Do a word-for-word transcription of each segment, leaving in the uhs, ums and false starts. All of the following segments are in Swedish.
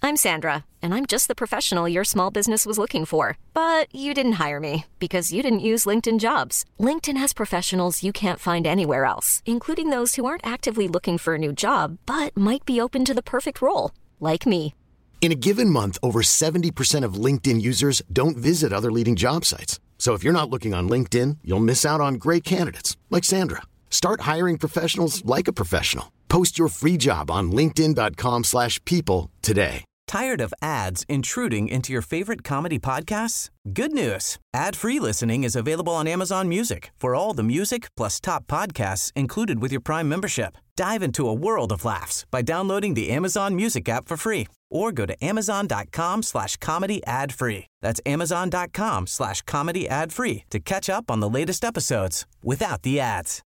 I'm Sandra, and I'm just the professional your small business was looking for. But you didn't hire me because you didn't use LinkedIn Jobs. LinkedIn has professionals you can't find anywhere else, including those who aren't actively looking for a new job, but might be open to the perfect role, like me. In a given month, over seventy percent of LinkedIn users don't visit other leading job sites. So if you're not looking on LinkedIn, you'll miss out on great candidates like Sandra. Start hiring professionals like a professional. Post your free job on linkedin dot com slash people today. Tired of ads intruding into your favorite comedy podcasts? Good news. Ad-free listening is available on Amazon Music for all the music plus top podcasts included with your Prime membership. Dive into a world of laughs by downloading the Amazon Music app for free or go to amazon dot com slash comedy ad free. That's amazon dot com slash comedy ad free to catch up on the latest episodes without the ads.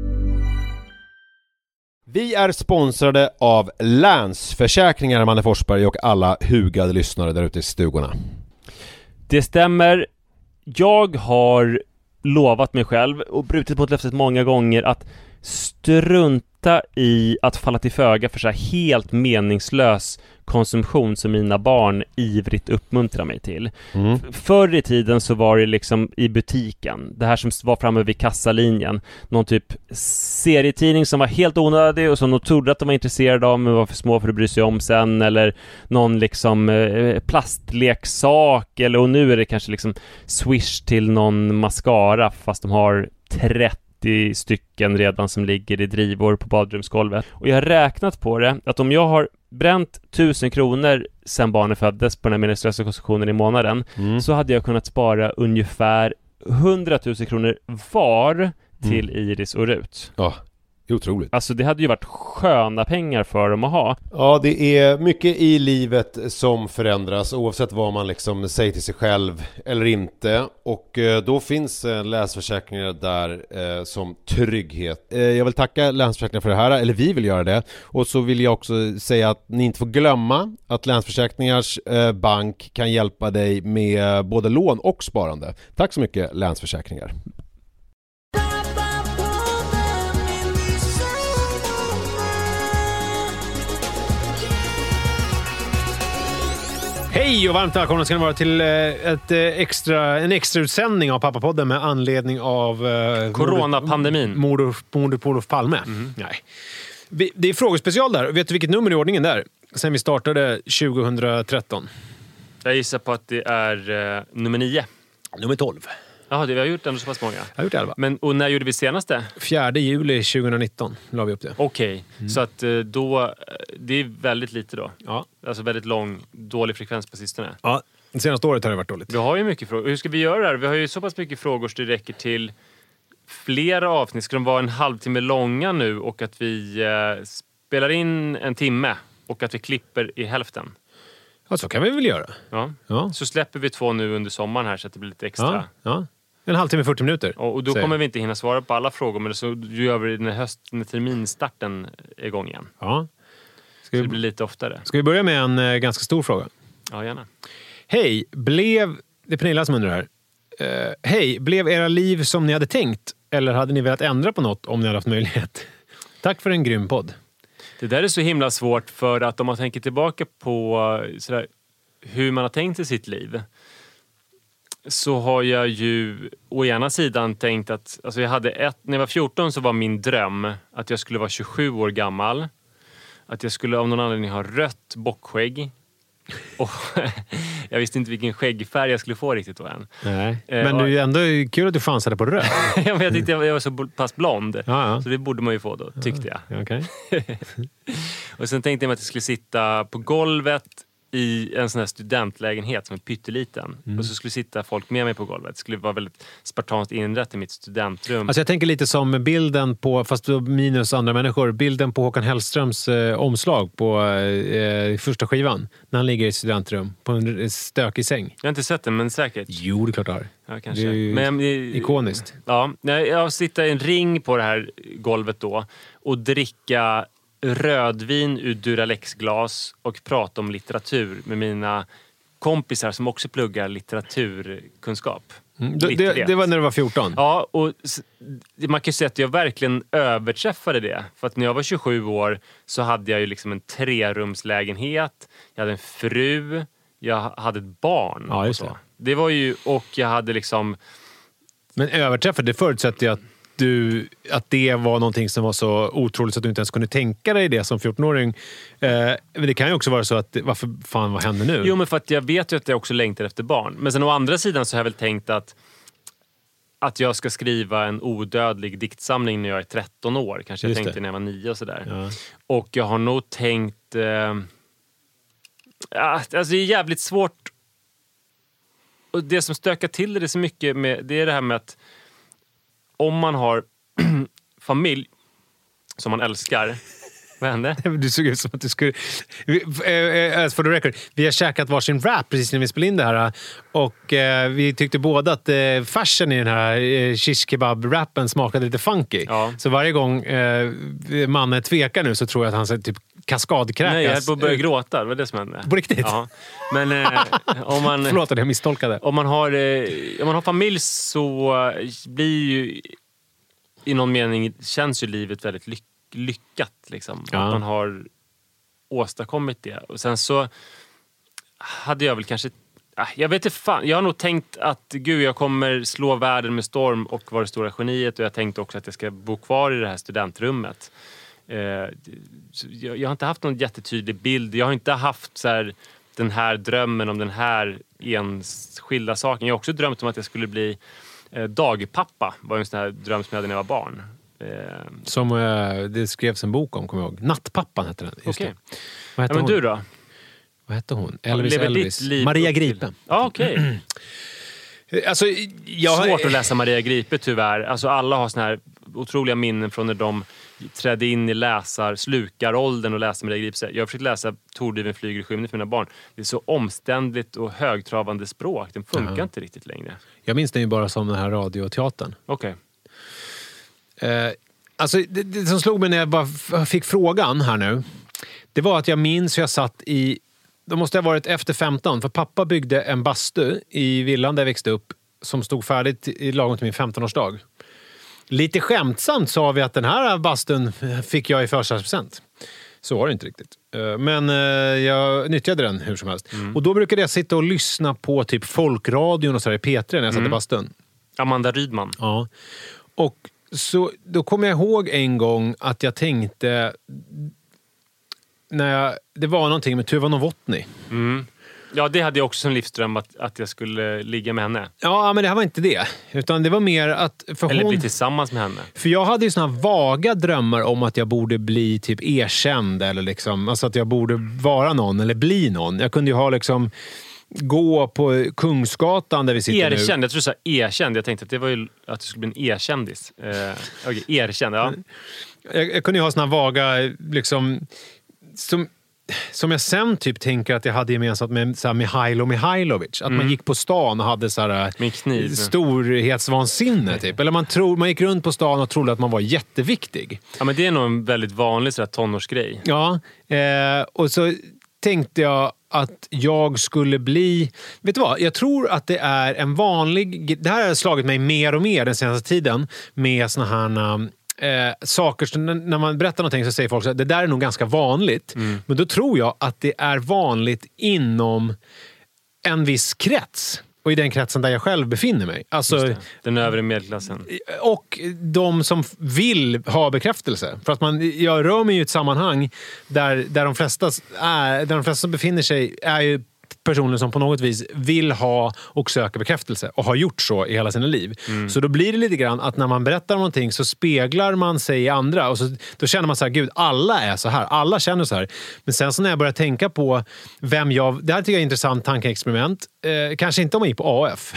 Vi är sponsrade av Länsförsäkringar, Manne Forsberg, och alla hugade lyssnare där ute i stugorna. Det stämmer. Jag har lovat mig själv och brutit på ett löfte många gånger att strunta i att falla till föga för så här helt meningslös konsumtion som mina barn ivrigt uppmuntrar mig till. Mm. Förr i tiden så var det liksom i butiken, det här som var framme vid kassalinjen, någon typ serietidning som var helt onödig och som de trodde att de var intresserade av men var för små för att bry sig om sen, eller någon liksom eh, plastleksak, eller och nu är det kanske liksom Swish till någon mascara fast de har trettio stycken redan som ligger i drivor på badrumsgolvet. Och jag har räknat på det att om jag har bränt tusen kronor sen barnen föddes på den här meningslösa konsumtionen i månaden, mm. så hade jag kunnat spara ungefär hundratusen kronor var till mm. Iris och Rut. Ja, det är otroligt. Alltså det hade ju varit sköna pengar för dem att ha. Ja, det är mycket i livet som förändras oavsett vad man liksom säger till sig själv eller inte. Och eh, då finns eh, Länsförsäkringar där eh, som trygghet. Eh, jag vill tacka Länsförsäkringar för det här, eller vi vill göra det. Och så vill jag också säga att ni inte får glömma att Länsförsäkringars eh, bank kan hjälpa dig med både lån och sparande. Tack så mycket, Länsförsäkringar. Hej och varmt välkomna ska ni vara till ett extra, en extra utsändning av Pappapodden med anledning av eh, coronapandemin. Mordet på Olof Palme. Mm. Nej. Det är frågespecial där. Vet du vilket nummer i ordningen där? Sen vi startade tjugohundratretton. Jag gissar på att det är uh, nummer nio. Nummer tolv. Ja, det vi har gjort ändå så pass många. Jag har gjort elva. Men, och när gjorde vi senaste? fjärde juli tjugonitton la vi upp det. Okej, okay. mm. Så att då, det är väldigt lite då. Ja. Alltså väldigt lång, dålig frekvens på sistone. Ja, det senaste året har det varit dåligt. Vi har ju mycket frågor. Hur ska vi göra det här? Vi har ju så pass mycket frågor så det räcker till flera avsnitt. Ska de vara en halvtimme långa nu och att vi eh, spelar in en timme och att vi klipper i hälften? Ja, så kan vi väl göra. Ja. Ja. Så släpper vi två nu under sommaren här så att det blir lite extra. Ja, ja. En halvtimme, fyrtio minuter. Och, och då kommer vi inte hinna svara på alla frågor, men så gör vi när höst, när terminstarten är igång igen. Ja. Ska vi, så det blir lite oftare. Ska vi börja med en eh, ganska stor fråga? Ja, gärna. Hej, blev... Det är Pernilla som undrar här. Uh, Hej, blev era liv som ni hade tänkt? Eller hade ni velat ändra på något om ni hade haft möjlighet? Tack för en grym podd. Det där är så himla svårt, för att om man tänker tillbaka på sådär, hur man har tänkt i sitt liv, så har jag ju å ena sidan tänkt att alltså jag hade ett, när jag var fjorton så var min dröm att jag skulle vara tjugosju år gammal, att jag skulle av någon anledning ha rött bockskägg. Och jag visste inte vilken skäggfärg jag skulle få riktigt då än. Nej. Men eh, det är ju ändå kul att du chansade på rött. Ja, men jag tyckte jag var så pass blond. Ja, ja. Så det borde man ju få då, tyckte jag. Ja, okay. Och sen tänkte jag att jag skulle sitta på golvet i en sån här studentlägenhet som är pytteliten. Mm. Och så skulle sitta folk med mig på golvet. Det skulle vara väldigt spartanskt inrätt i mitt studentrum. Alltså jag tänker lite som bilden på, fast minus andra människor, bilden på Håkan Hellströms eh, omslag på eh, första skivan. När han ligger i studentrum på en stökig säng. Jag har inte sett den, men säkert. Jo, det är klart det har. Ja, kanske. Det är ju men, ikoniskt. Ja, jag sitter i en ring på det här golvet då och dricka rödvin ur Duralex-glas och prata om litteratur med mina kompisar som också pluggar litteraturkunskap. Mm. Det, det, det var när du var fjorton? Ja, och man kan ju säga att jag verkligen överträffade det. För att när jag var tjugosju år så hade jag ju liksom en trerumslägenhet. Jag hade en fru. Jag hade ett barn. Ja, just det. Och, det var ju, och jag hade liksom... Men överträffade, det förutsätter jag att Du, att det var någonting som var så otroligt så att du inte ens kunde tänka dig det som fjorton-åring. Eh, men det kan ju också vara så att, varför fan, vad händer nu? Jo, men för att jag vet ju att jag också längtar efter barn. Men sen å andra sidan så har jag väl tänkt att att jag ska skriva en odödlig diktsamling när jag är tretton år. Kanske jag Just tänkte det. när jag var nio och sådär. Ja. Och jag har nog tänkt... Eh, alltså det är jävligt svårt. Och det som stökar till det så mycket med, det är det här med att om man har familj som man älskar. Vad hände? Du såg ut som att du skulle... För the record, vi har käkat varsin wrap precis när vi spelade in det här. Och eh, vi tyckte båda att eh, färsen i den här eh, shish kebab-wrappen smakade lite funky. Ja. Så varje gång eh, mannen tvekar nu så tror jag att han ska typ kaskadkräkas. Nej, jag höll på att börja gråta. Det var det som hände. På riktigt? Ja. Men eh, om man... Förlåt att jag misstolkade. Om man har, eh, om man har familj så blir ju i någon mening känns ju livet väldigt lyck, lyckat liksom. Ja. Att man har åstadkommit det. Och sen så hade jag väl kanske äh, jag vet inte fan, jag har nog tänkt att gud, jag kommer slå världen med storm och vara det stora geniet, och jag tänkte också att jag ska bo kvar i det här studentrummet. Eh, jag, jag har inte haft någon jättetydlig bild. Jag har inte haft så här, den här drömmen om den här enskilda saken. Jag har också drömt om att jag skulle bli eh, dagpappa. Det var en sån här dröm som jag hade när jag var barn. Eh, Som eh, det skrevs en bok om, kommer jag ihåg. Nattpappan hette den. Just Okej. det. Vad hette ja, men hon? du då? Vad hette hon? Elvis Lever Elvis. ditt liv Maria upp till- Gripe. Ja, okej. Alltså, jag Svårt att läsa Maria Gripe tyvärr. Alltså alla har såna här otroliga minnen från när de trädde in i läsar, slukaråldern och läste Maria Gripe. Jag har försökt läsa Tordriven flyger i skymningen för mina barn. Det är så omständligt och högtravande språk. Den funkar Ja. inte riktigt längre. Jag minns den ju bara som den här radioteatern. Okej. Eh, alltså, det, det som slog mig när jag bara f- fick frågan här nu, det var att jag minns hur jag satt i, då måste jag ha varit efter femton, för pappa byggde en bastu i villan där jag växte upp som stod färdigt i lagom till min femtonårsdag. Lite skämtsamt sa vi att den här bastun fick jag i födelsedagspresent. Så var det inte riktigt. Eh, Men eh, jag nyttjade den hur som helst. Mm. Och då brukade jag sitta och lyssna på typ folkradion och så där i P tre när jag satt i bastun. Amanda Rydman. Ja. Och så då kommer jag ihåg en gång att jag tänkte när jag, det var någonting med Tuva Novotny. Mm. Ja, det hade jag också som livsdröm att, att jag skulle ligga med henne. Ja, men det här var inte det. Utan det var mer att... För Eller hon, bli tillsammans med henne. för jag hade ju såna här vaga drömmar om att jag borde bli typ erkänd. Eller liksom, alltså att jag borde vara någon eller bli någon. Jag kunde ju ha liksom... Gå på Kungsgatan där vi sitter nu. Erkänd, jag tror du sa erkänd. Jag tänkte att det var ju att det skulle bli en erkändis. Eh, Okej, erkänd, ja. Jag, jag kunde ju ha såna vaga liksom... Som, som jag sen typ tänker att jag hade gemensamt med så här Mihailo Mihailovic. Att man gick på stan och hade så här Med en kniv. storhetsvansinne typ. Eller man, tror, man gick runt på stan och trodde att man var jätteviktig. Ja, men det är nog en väldigt vanlig sådär tonårsgrej. Ja, eh, och så tänkte jag att jag skulle bli... Vet du vad? Jag tror att det är en vanlig... Det här har slagit mig mer och mer den senaste tiden med såna här... Eh, saker som, när man berättar någonting så säger folk att det där är nog ganska vanligt. Mm. Men då tror jag att det är vanligt inom en viss krets. Och i den kretsen där jag själv befinner mig. Alltså, Den övre medelklassen. och de som vill ha bekräftelse. För att man, jag rör mig i ett sammanhang där, där, de flesta är, där de flesta som befinner sig är ju personer som på något vis vill ha och söker bekräftelse och har gjort så i hela sina liv. Mm. Så då blir det lite grann att när man berättar någonting så speglar man sig i andra och så, då känner man så här, gud, alla är så här, alla känner så här. Men sen så när jag börjar tänka på vem jag, det här tycker jag är ett intressant tankeexperiment, eh, kanske inte om man gick på A F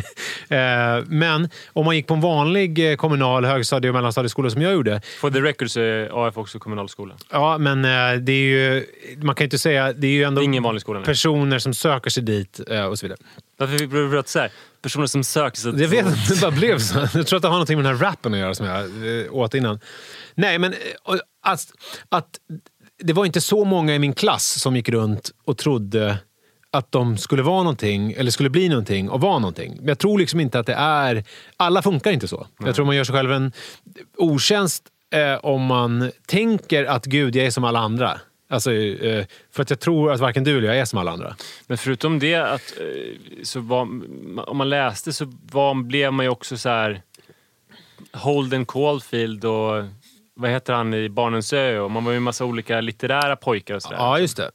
eh, men om man gick på en vanlig kommunal högstadie- och mellanstadieskola som jag gjorde. For the record så är A F också kommunalskola. Ja, men eh, det är ju, man kan ju inte säga, det är ju ändå Ingen vanlig skola. Nej. personer som söker sig dit eh, och så vidare. Varför fick du prata så här? Personer som söker sig... Jag vet inte, det bara blev så. Jag tror att det har någonting med den här rappen att göra som jag eh, åt innan. Nej, men eh, att, att det var inte så många i min klass som gick runt och trodde att de skulle vara någonting, eller skulle bli någonting och vara någonting. Men jag tror liksom inte att det är... Alla funkar inte så. Nej. Jag tror man gör sig själv en otjänst eh, om man tänker att Gud, jag är som alla andra. Alltså, eh, för att jag tror att varken du eller jag är som alla andra. Men förutom det, att, så var, om man läste så var, blev man ju också så här Holden Caulfield och vad heter han i Barnens ö, och man var ju en massa olika litterära pojkar och sådär. Ja, just det.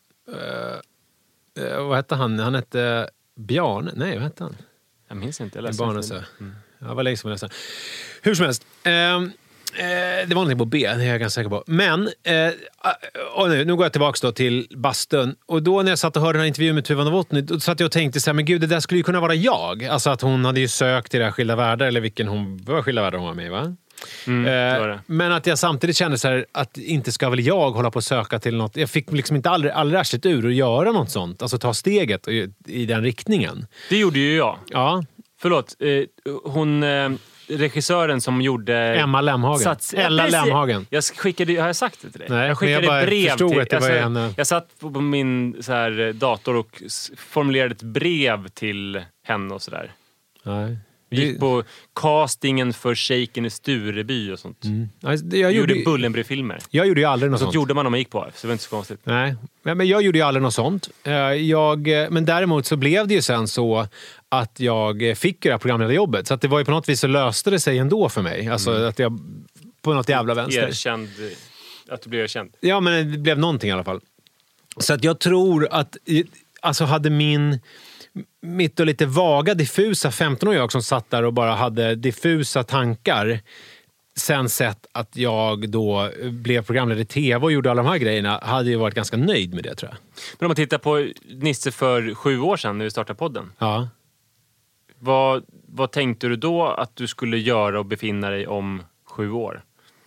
Uh, uh, vad hette han? Han hette Bjarne. Nej, vad hette han? Jag minns inte. Jag läste Barnens ö. Mm. Ja, vad länge som jag läste. Hur som helst. Uh, uh, det var någonting på B, det är jag ganska säker på. Men, uh, och nu, nu går jag tillbaka då till bastun. Och då när jag satt och hörde den här intervjun med Tuva Novotny, då satt jag och tänkte så här, men gud, det där skulle ju kunna vara jag. Alltså att hon hade ju sökt till det här Skilda världar, eller vilken hon var Skilda världar hon var med, va? Mm, det var det. Men att jag samtidigt kände så här, att inte ska väl jag hålla på att söka till något. Jag fick liksom inte aldrig, aldrig rätt ur att göra något sånt. Alltså ta steget i, i den riktningen. Det gjorde ju jag. Ja. Förlåt, eh, hon... Eh, regissören som gjorde... Emma Lemhagen. Sats, Ella Lemhagen. Jag skickade, har jag sagt det till dig? Nej, jag skickade jag bara brev förstod till, att det var alltså, en... Jag satt på min så här, dator och formulerade ett brev till henne och sådär. Nej. Vi gick på castingen för Shaken i Stureby och sånt. Mm. Alltså, jag gjorde, gjorde Bullenbry-filmer. Jag gjorde ju aldrig något sånt. sånt. gjorde man om man gick på, så det var inte så konstigt. Nej, men jag gjorde ju aldrig något sånt. Jag, men däremot så blev det ju sen så att jag fick det här programledarjobbet. Så att det var ju på något vis så löste det sig ändå för mig. Alltså mm. att jag på något jävla vänster. Erkänd, att du blev erkänd. Ja, men det blev någonting i alla fall. Så att jag tror att, alltså hade min... mitt och lite vaga, diffusa femton-årig jag som satt där och bara hade diffusa tankar, sen sett att jag då blev programledare i tv och gjorde alla de här grejerna, hade ju varit ganska nöjd med det, tror jag. Men om man tittar på Nisse för sju år sedan när vi startade podden. Ja. Vad, vad tänkte du då att du skulle göra och befinna dig om sju år?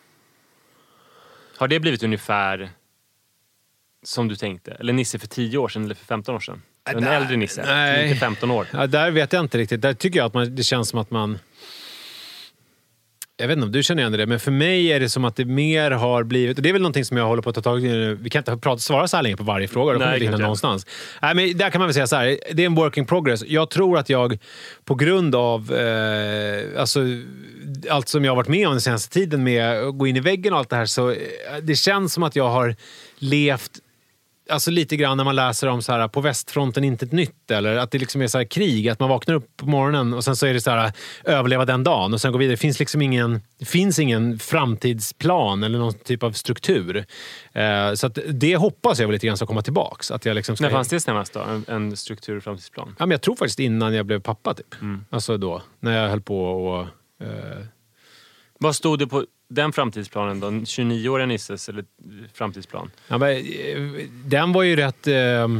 Har det blivit ungefär som du tänkte? Eller Nisse för tio år sedan eller för femton år sedan? En där, äldre Nisse, nej. Inte femton år. Ja, där vet jag inte riktigt. Där tycker jag att man, det känns som att man... Jag vet inte om du känner igen det, men för mig är det som att det mer har blivit... Och det är väl någonting som jag håller på att ta tag i nu. Vi kan inte prata, svara så här länge på varje fråga. Då kommer vi hinna någonstans. Nej, men där kan man väl säga så här. Det är en work in progress. Jag tror att jag på grund av eh, alltså, allt som jag har varit med om den senaste tiden med att gå in i väggen och allt det här, så det känns som att jag har levt... Alltså lite grann när man läser om så här, på västfronten inte ett nytt, eller att det liksom är så här krig, att man vaknar upp på morgonen och sen så är det så här, överleva den dagen och sen gå vidare. Det finns liksom ingen, det finns ingen framtidsplan eller någon typ av struktur. Eh, så att det hoppas jag väl lite grann ska komma tillbaks. Att jag liksom ska... När fanns det senast då? En, en struktur och framtidsplan? Ja, men jag tror faktiskt innan jag blev pappa typ. Mm. Alltså då, när jag höll på och... Eh... Vad stod det på den framtidsplanen då? tjugonio-åriga Nisses eller framtidsplan? Ja, men, den var ju rätt... Eh,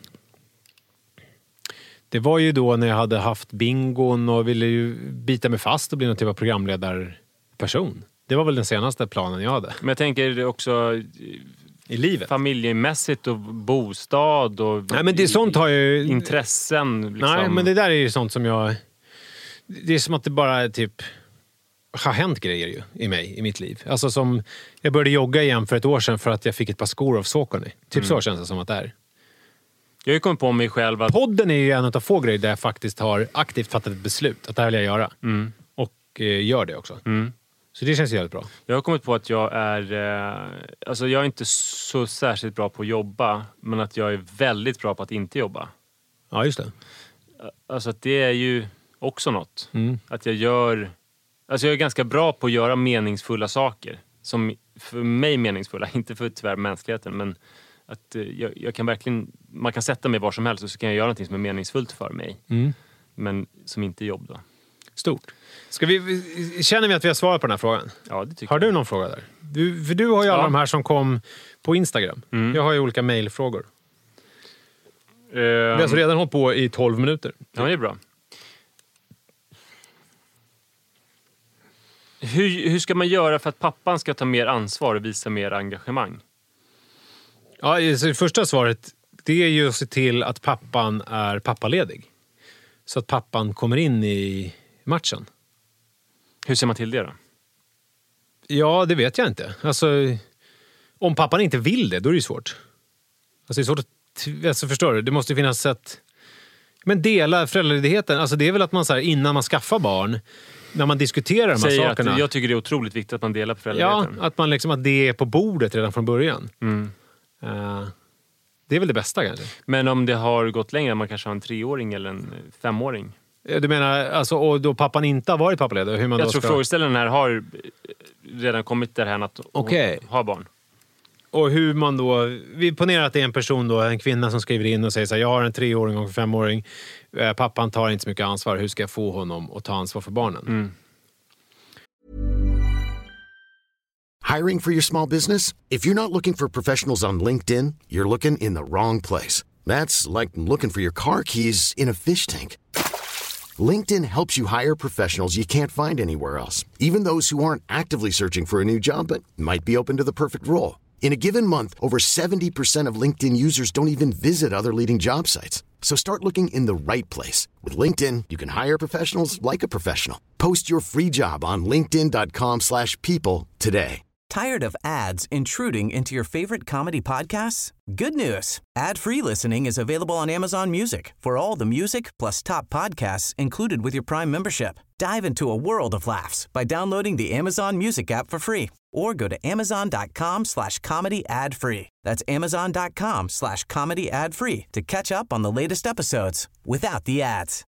det var ju då när jag hade haft bingon och ville ju bita mig fast och bli någon typ av programledarperson. Det var väl den senaste planen jag hade. Men jag tänker också... I livet. Familjemässigt och bostad och... Nej, men det, sånt har ju... Intressen. Liksom. Nej, men det där är ju sånt som jag... Det är som att det bara är typ... har hänt grejer ju i mig, i mitt liv. Alltså som, jag började jogga igen för ett år sedan för att jag fick ett par skor av Saucony. Typ mm. så känns det som att det är. Jag har ju kommit på mig själv att... Podden är ju en av få grejer där jag faktiskt har aktivt fattat ett beslut. Att det här vill jag göra. Mm. Och eh, gör det också. Mm. Så det känns ju jävligt bra. Jag har kommit på att jag är... Eh, alltså jag är inte så särskilt bra på att jobba. Men att jag är väldigt bra på att inte jobba. Ja, just det. Alltså att det är ju också något. Mm. Att jag gör... Alltså jag är ganska bra på att göra meningsfulla saker. Som för mig meningsfulla, inte för tyvärr mänskligheten. Men att jag, jag kan verkligen... Man kan sätta mig var som helst och så kan jag göra någonting som är meningsfullt för mig. Mm. Men som inte är jobb då. Stort. Ska vi, känner vi att vi har svarat på den här frågan? Ja, det tycker har jag. du någon fråga där? Du, för du har ju alla ja. de här som kom på Instagram. Mm. Jag har ju olika mejlfrågor. Um, vi har alltså redan hållit på i tolv minuter. Ja, det är bra. Hur, hur ska man göra för att pappan ska ta mer ansvar och visa mer engagemang? Ja, så det första svaret, det är ju att se till att pappan är pappaledig. Så att pappan kommer in i matchen. Hur ser man till det då? Ja, det vet jag inte. Alltså, om pappan inte vill det, då är det ju svårt. Alltså det är svårt att alltså förstår du, det måste finnas ett... Men dela föräldraledigheten, alltså det är väl att man så här, innan man skaffar barn, när man diskuterar de här Säger sakerna. Att jag tycker det är otroligt viktigt att man delar på föräldraledigheten. Ja, att, man liksom, att det är på bordet redan från början. Mm. Uh, det är väl det bästa kanske. Men om det har gått längre, man kanske har en treåring eller en femåring. Du menar, alltså, och då pappan inte har varit pappaledig? Hur man jag då tror ska... frågeställaren här har redan kommit därhän att okay. ha barn. Och hur man då... Vi ponerar att det är en person då, en kvinna som skriver in och säger så här, jag har en treåring och en femåring. Eh, pappan tar inte så mycket ansvar. Hur ska jag få honom att ta ansvar för barnen? Mm. Hiring for your small business? If you're not looking for professionals on LinkedIn, you're looking in the wrong place. That's like looking for your car keys in a fish tank. LinkedIn helps you hire professionals you can't find anywhere else, even those who aren't actively searching for a new job but might be open to the perfect role. In a given month, over seventy percent of LinkedIn users don't even visit other leading job sites. So start looking in the right place. With LinkedIn, you can hire professionals like a professional. Post your free job on linkedin dot com slash people today. Tired of ads intruding into your favorite comedy podcasts? Good news. Ad-free listening is available on Amazon Music for all the music plus top podcasts included with your Prime membership. Dive into a world of laughs by downloading the Amazon Music app for free or go to amazon dot com slash comedy ad free. That's amazon dot com slash comedy ad free to catch up on the latest episodes without the ads.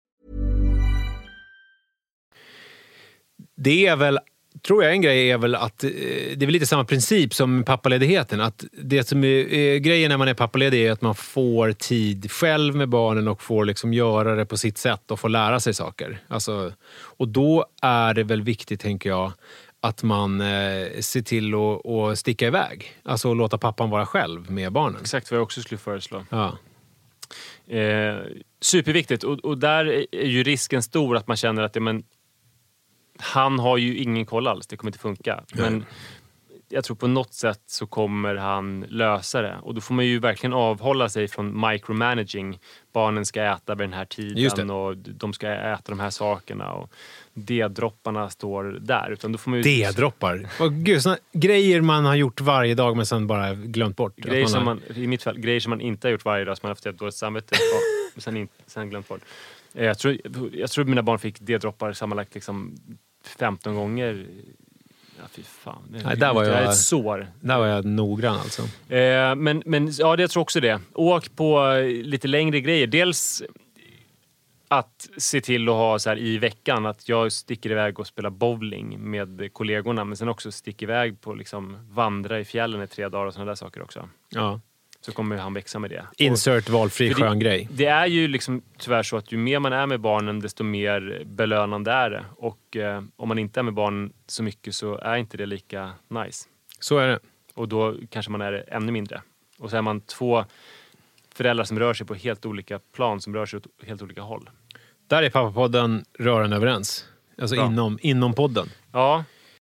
Det är väl, tror jag en grej är väl att det är väl lite samma princip som pappaledigheten. Att det som är, är grejen när man är pappaledig är att man får tid själv med barnen och får liksom göra det på sitt sätt och få lära sig saker. Alltså, och då är det väl viktigt, tänker jag, att man eh, ser till att, att sticka iväg. Alltså låta pappan vara själv med barnen. Exakt vad jag också skulle föreslå. Ja. Eh, superviktigt. Och, och där är ju risken stor att man känner att det, men, han har ju ingen koll alls. Det kommer inte funka. Men mm. jag tror på något sätt så kommer han lösa det. Och då får man ju verkligen avhålla sig från micromanaging. Barnen ska äta vid den här tiden och de ska äta de här sakerna. Och D-dropparna står där. Utan då får man ju... D-droppar? Oh, gud, såna grejer man har gjort varje dag men sen bara glömt bort. Grejer man som har... man, i mitt fall, grejer som man inte har gjort varje dag som man har haft ett dåligt samvete och sen, in, sen glömt bort. Jag tror, jag tror mina barn fick D-droppar sammanlagt liksom femton gånger. Ja, fy fan. Nej, där var jag, ett sår. Där var jag noggrann alltså. Eh, men, men ja, det, jag tror också det. Åk på lite längre grejer. Dels att se till att ha så här i veckan att jag sticker iväg och spelar bowling med kollegorna, men sen också sticker iväg på liksom vandra i fjällen i tre dagar och sådana där saker också. Ja. Så kommer han växa med det. Insert valfri skön grej. Det är ju liksom tyvärr så att ju mer man är med barnen desto mer belönande är det. Och eh, om man inte är med barnen så mycket så är inte det lika nice. Så är det. Och då kanske man är det ännu mindre. Och så är man två föräldrar som rör sig på helt olika plan, som rör sig åt helt olika håll. Där är Pappapodden rörande överens. Alltså inom, inom podden. Ja.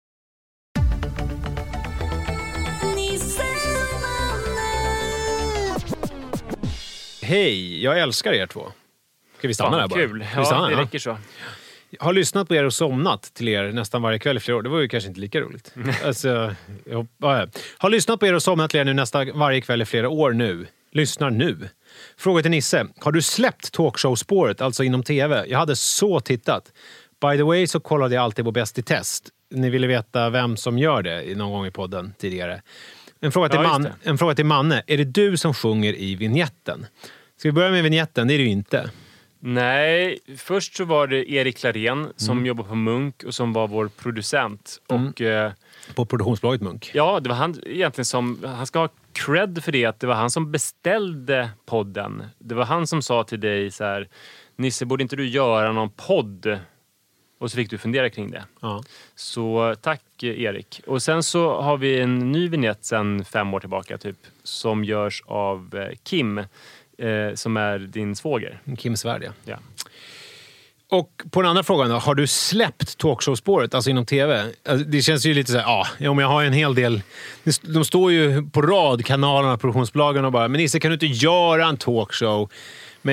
Hej, jag älskar er två. Ska vi stanna ja, där bara? Kul. Ja, stanna, det ja? räcker så. Jag har lyssnat på er och somnat till er nästan varje kväll i flera år. Det var ju kanske inte lika roligt. alltså, jag, ja. Har lyssnat på er och somnat till er nu nästan varje kväll i flera år nu. Lyssnar nu. Fråga till Nisse. Har du släppt talkshow-spåret, alltså inom tv? Jag hade så tittat. By the way så kollade jag alltid på Bäst i test. Ni ville veta vem som gör det någon gång i podden tidigare. En fråga till, ja, man, en fråga till Manne. Är det du som sjunger i vignetten? Ska vi börja med vignetten? Det är det ju inte. Nej, först så var det Erik Klarén som mm. jobbar på Munk och som var vår producent. Mm. Och, eh, på produktionsbolaget Munk. Ja, det var han egentligen som... Han ska ha cred för det, att det var han som beställde podden. Det var han som sa till dig så här: Nisse, borde inte du göra någon podd? Och så fick du fundera kring det. Ja. Så tack Erik. Och sen så har vi en ny vignett sen fem år tillbaka typ, som görs av Kim, eh, som är din svåger. Kim Svärd, ja. ja. Och på den andra frågan då, har du släppt talkshow-spåret, alltså inom tv? Alltså, det känns ju lite så här, ja, om jag har en hel del... De står ju på rad, kanalerna, produktionsbolagen och bara, men Nisse, kan du inte göra en talkshow? Men jag,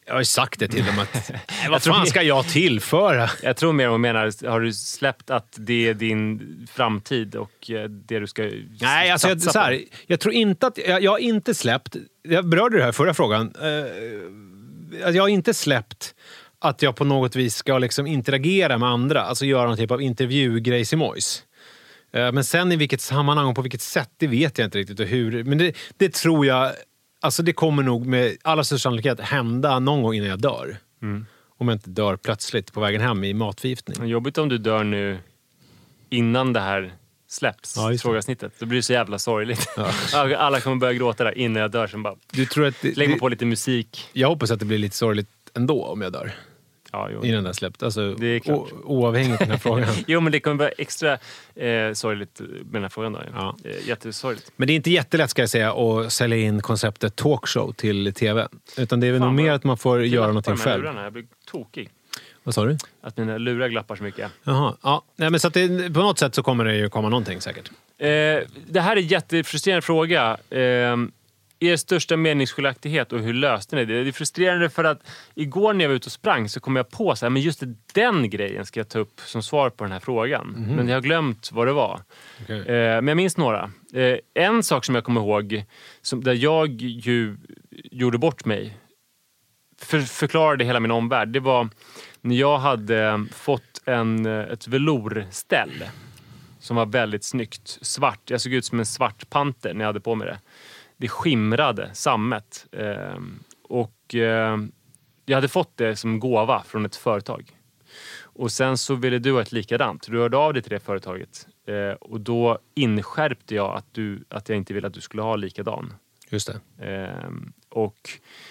Jag har ju sagt det till dem att vad fan ska jag tillföra? Jag tror mer om menar, har du släppt att det är din framtid och det du ska Nej, alltså jag, så här, jag tror inte att, jag, jag har inte släppt, jag berörde det här förra frågan, uh, jag har inte släppt att jag på något vis ska liksom interagera med andra, alltså göra någon typ av intervjugrejs i mojs. Uh, men sen i vilket sammanhang och på vilket sätt, det vet jag inte riktigt och hur, men det, det tror jag. Alltså det kommer nog med alla största sannolikhet hända någon gång innan jag dör. Mm. Om jag inte dör plötsligt på vägen hem i matförgiftning. Jobbigt om du dör nu innan det här släpps, ja, frågasnittet. Då blir det så jävla sorgligt. Ja. Alla kommer börja gråta där innan jag dör. Som bara, du tror att det, lägg mig det, på lite musik. Jag hoppas att det blir lite sorgligt ändå om jag dör. Ja, jo. Innan det har släppt. Alltså, det är klart. O- oavhängigt den här frågan. Jo, men det kommer vara extra eh, sorgligt med den här frågan då. Ja. Eh, jättesorgligt. Men det är inte jättelätt ska jag säga att sälja in konceptet talkshow till tv. Utan det är väl nog mer att man får göra någonting själv. Lurarna. Jag blir tokig. Vad sa du? Att mina lurar glappar så mycket. Jaha. Ja. Nej, men så att det, på något sätt så kommer det ju komma någonting säkert. Eh, det här är en jättefrustrerande fråga. Eh, Er största meningsskiljaktighet och hur löste ni det? Det är frustrerande för att igår när jag var ute och sprang så kom jag på så här, men just den grejen ska jag ta upp som svar på den här frågan. Mm-hmm. Men jag har glömt vad det var. Okay. Eh, men jag minns några. Eh, en sak som jag kommer ihåg som, där jag ju gjorde bort mig, för, förklarade hela min omvärld, det var när jag hade fått en, ett velourställ som var väldigt snyggt. Svart. Jag såg ut som en svart panter när jag hade på mig det. Det skimrade sammet. Eh, och eh, jag hade fått det som gåva från ett företag. Och sen så ville du ha ett likadant. Du hörde av dig till det företaget. Eh, och då inskärpte jag att, du, att jag inte ville att du skulle ha likadan. Just det. Eh, och,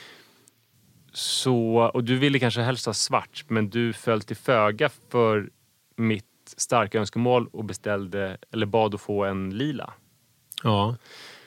så, och du ville kanske helst ha svart. Men du föll till föga för mitt starka önskemål och beställde, eller bad att få en lila. Ja.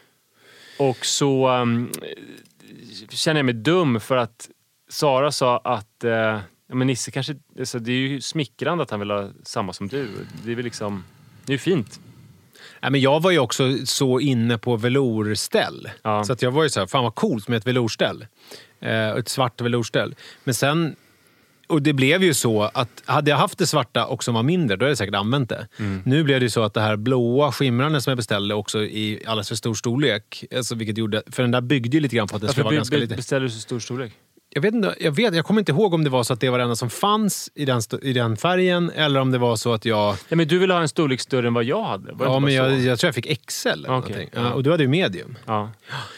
Och så um, känner jag mig dum för att Sara sa att uh, ja, men Nisse kanske, alltså, det är ju smickrande att han vill ha samma som du. Det är väl liksom, det är ju fint. Ja, men jag var ju också så inne på velourställ. Ja. Så att jag var ju så här, fan vad coolt med ett velourställ. Eh, ett svart velourställ. Men sen, och det blev ju så att hade jag haft det svarta och som var mindre, då hade jag säkert använt det. Mm. Nu blev det ju så att det här blåa skimrande som jag beställde också i alldeles för stor storlek. Alltså, vilket gjorde, för den där byggde ju lite grann på att det skulle vara ganska lite. Beställde du så stor storlek? Jag vet inte, jag vet, jag kommer inte ihåg om det var så att det var det enda som fanns i den, i den färgen, eller om det var så att jag... Ja, men du ville ha en storlek större än vad jag hade. Var ja, men jag, jag tror jag fick X L eller okay. någonting. Ja, och du hade ju medium. Ja.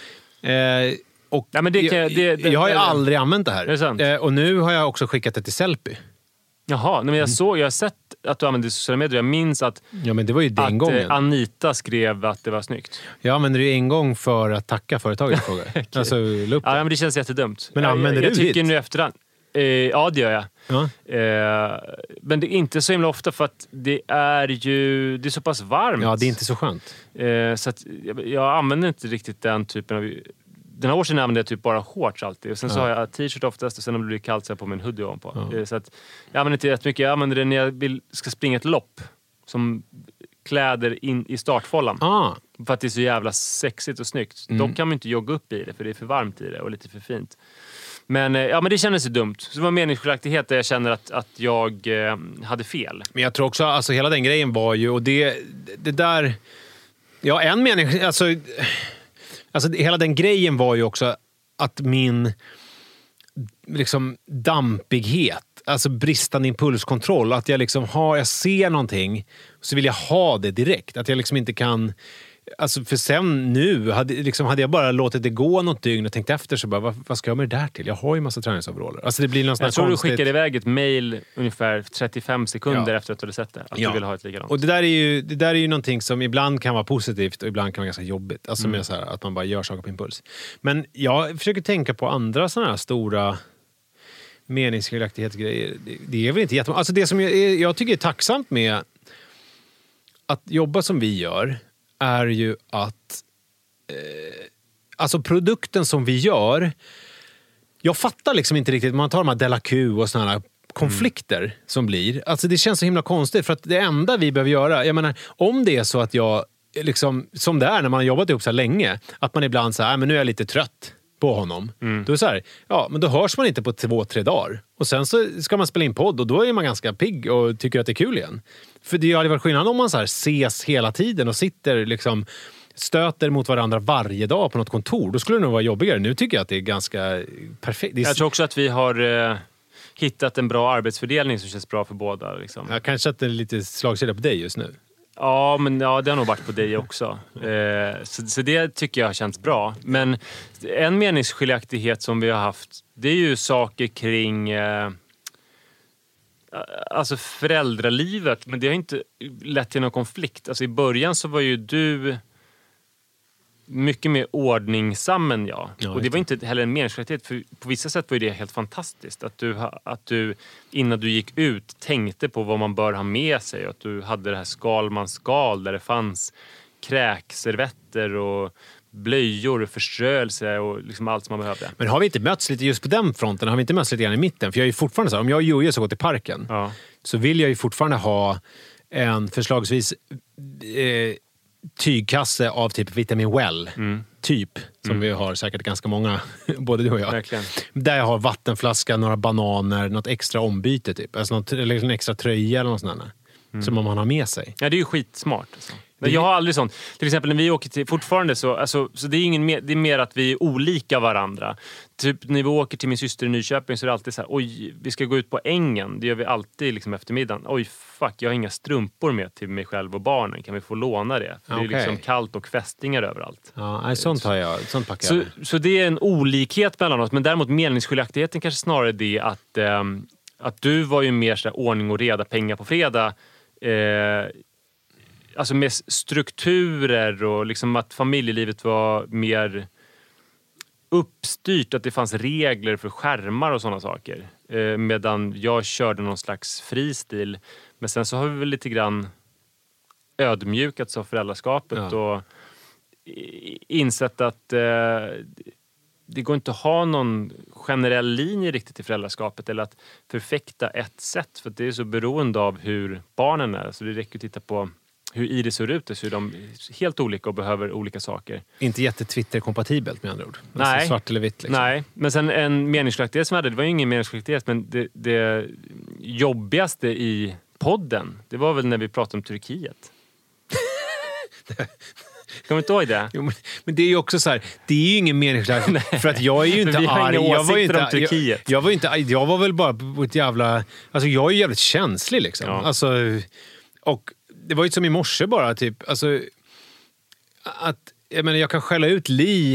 Eh, och ja, men det kan, jag, det, det, jag har ju det, aldrig använt det här. Det är sant. Eh, och nu har jag också skickat det till Sellpy. Jaha, men jag såg, jag har sett att du använde sociala medier. Jag minns att, ja, men det var ju den att gången. Anita skrev att det var snyggt. Jag använde det en gång för att tacka företaget. Okay. Alltså, ja, men det känns jättedumt. Men använder jag, jag du tycker ditt? Nu efterhand. Eh, ja, det gör jag. Ja. Eh, men det är inte så himla ofta för att det är ju det är så pass varmt. Ja, det är inte så skönt. Eh, så att jag, jag använder inte riktigt den typen av... Den här år sedan använder jag typ bara shorts alltid. Och sen ja. så har jag t-shirt oftast och sen om det blir kallt så har jag på mig en hoodie ovanpå. Ja. Så att jag använder inte jättemycket. Jag använder det när jag vill, ska springa ett lopp. Som kläder in i startfållan. Ah. För att det är så jävla sexigt och snyggt. Mm. Då kan man inte jogga upp i det för det är för varmt i det och lite för fint. Men, ja, men det kändes ju dumt. Så det var meningsskiljaktighet där jag känner att, att jag eh, hade fel. Men jag tror också, alltså hela den grejen var ju, och det, det där... Ja, en mening, alltså... Alltså hela den grejen var ju också att min liksom dampighet, alltså bristande impulskontroll, att jag liksom har, jag ser någonting så vill jag ha det direkt. Att jag liksom inte kan, alltså för sen nu, hade, liksom, hade jag bara låtit det gå något dygn och tänkt efter så bara, vad, vad ska jag med det där till? Jag har ju massa träningsoveraller. Alltså det blir någon sån jag tror konstigt... du skickade iväg ett mejl ungefär trettiofem sekunder ja. efter att du hade sett det. Att ja. du vill ha ett likadant. Och det där, är ju, det där är ju någonting som ibland kan vara positivt och ibland kan vara ganska jobbigt. Alltså mm. med så här, att man bara gör saker på impuls. Men jag försöker tänka på andra sådana här stora meningsskiljaktighetsgrejer. Det, det är väl inte jättemånga. Alltså det som jag, jag tycker är tacksamt med att jobba som vi gör är ju att eh, alltså produkten som vi gör, jag fattar liksom inte riktigt, man tar de här Della Q och sådana här konflikter mm. som blir, alltså det känns så himla konstigt för att det enda vi behöver göra, jag menar, om det är så att jag liksom, som det är när man har jobbat ihop så här länge, att man ibland säger, men nu är jag lite trött på honom. Mm. Då är det så här, ja, men då hörs man inte på två, tre dagar. Och sen så ska man spela in podd och då är man ganska pigg och tycker att det är kul igen. För det har aldrig varit skillnad om man så här ses hela tiden och sitter liksom stöter mot varandra varje dag på något kontor. Då skulle det nog vara jobbigare. Nu tycker jag att det är ganska perfekt. Det är... Jag tror också att vi har eh, hittat en bra arbetsfördelning som känns bra för båda. Liksom. Ja, kanske att det är lite slagsida på dig just nu. Ja, men ja, det har nog varit på dig också. Eh, så, så det tycker jag har känts bra. Men en meningsskiljaktighet som vi har haft, det är ju saker kring eh, alltså föräldralivet. Men det har inte lett till någon konflikt. Alltså i början så var ju du mycket mer ordningsam än jag. Ja, och det var inte heller en meningsskiljaktighet. För på vissa sätt var det helt fantastiskt. Att du, att du innan du gick ut tänkte på vad man bör ha med sig. Och att du hade det här Skalmans skal där det fanns kräkservetter och blöjor, förströelse och liksom allt som man behövde. Men har vi inte mötts lite just på den fronten? Har vi inte mötts lite grann i mitten? För jag är ju fortfarande så här, om jag och Jojo ska gå till parken Ja. så vill jag ju fortfarande ha en förslagsvis eh, tygkasse av typ Vitamin Well. Mm. Typ. Som mm. vi har säkert ganska många, både du och jag. Verkligen. Där jag har vattenflaska, några bananer, något extra ombyte typ. Alltså något, eller en extra tröja eller något sånt där. Mm. Som man har med sig. Ja, det är ju skitsmart. Alltså. Men jag har aldrig sånt. Till exempel när vi åker till, fortfarande så, alltså, så det är ingen mer, det är mer att vi är olika varandra. Typ när vi åker till min syster i Nyköping så är det alltid så här, oj, vi ska gå ut på ängen. Det gör vi alltid liksom eftermiddagen. Oj, fuck, jag har inga strumpor med till mig själv och barnen. Kan vi få låna det? För okay. Det är liksom kallt och fästingar överallt. Ja, sånt har jag, sånt packar så, jag. Så det är en olikhet mellan oss. Men däremot meningsskiljaktigheten kanske snarare det att, eh, att du var ju mer så här, ordning och reda, pengar på fredag. Eh, Alltså med strukturer och liksom att familjelivet var mer uppstyrt, att det fanns regler för skärmar och sådana saker. Eh, medan jag körde någon slags fristil. Men sen så har vi väl lite grann ödmjukats av föräldraskapet ja. Och insett att eh, det går inte att ha någon generell linje riktigt i föräldraskapet eller att förfäkta ett sätt. För det är så beroende av hur barnen är. Så det räcker att titta på hur Iris ser ut, så är de helt olika och behöver olika saker. Inte jätte-Twitter-kompatibelt med andra ord. Nej. Alltså svart eller vitt. Liksom. Nej, men sen en meningsskiljaktighet som jag hade, det var ju ingen meningsskiljaktighet, men det, det jobbigaste i podden, det var väl när vi pratade om Turkiet. Kan du inte ihåg det? Jo, men, men det är ju också så här, det är ju ingen meningsskiljaktighet. För att jag är ju inte arg. Jag var ju inte, om Turkiet. Jag, jag var ju inte jag var väl bara på ett jävla... Alltså jag är ju jävligt känslig liksom. Ja. Alltså, och det var ju som i morse bara, typ, alltså, att, jag menar, jag kan skälla ut Li,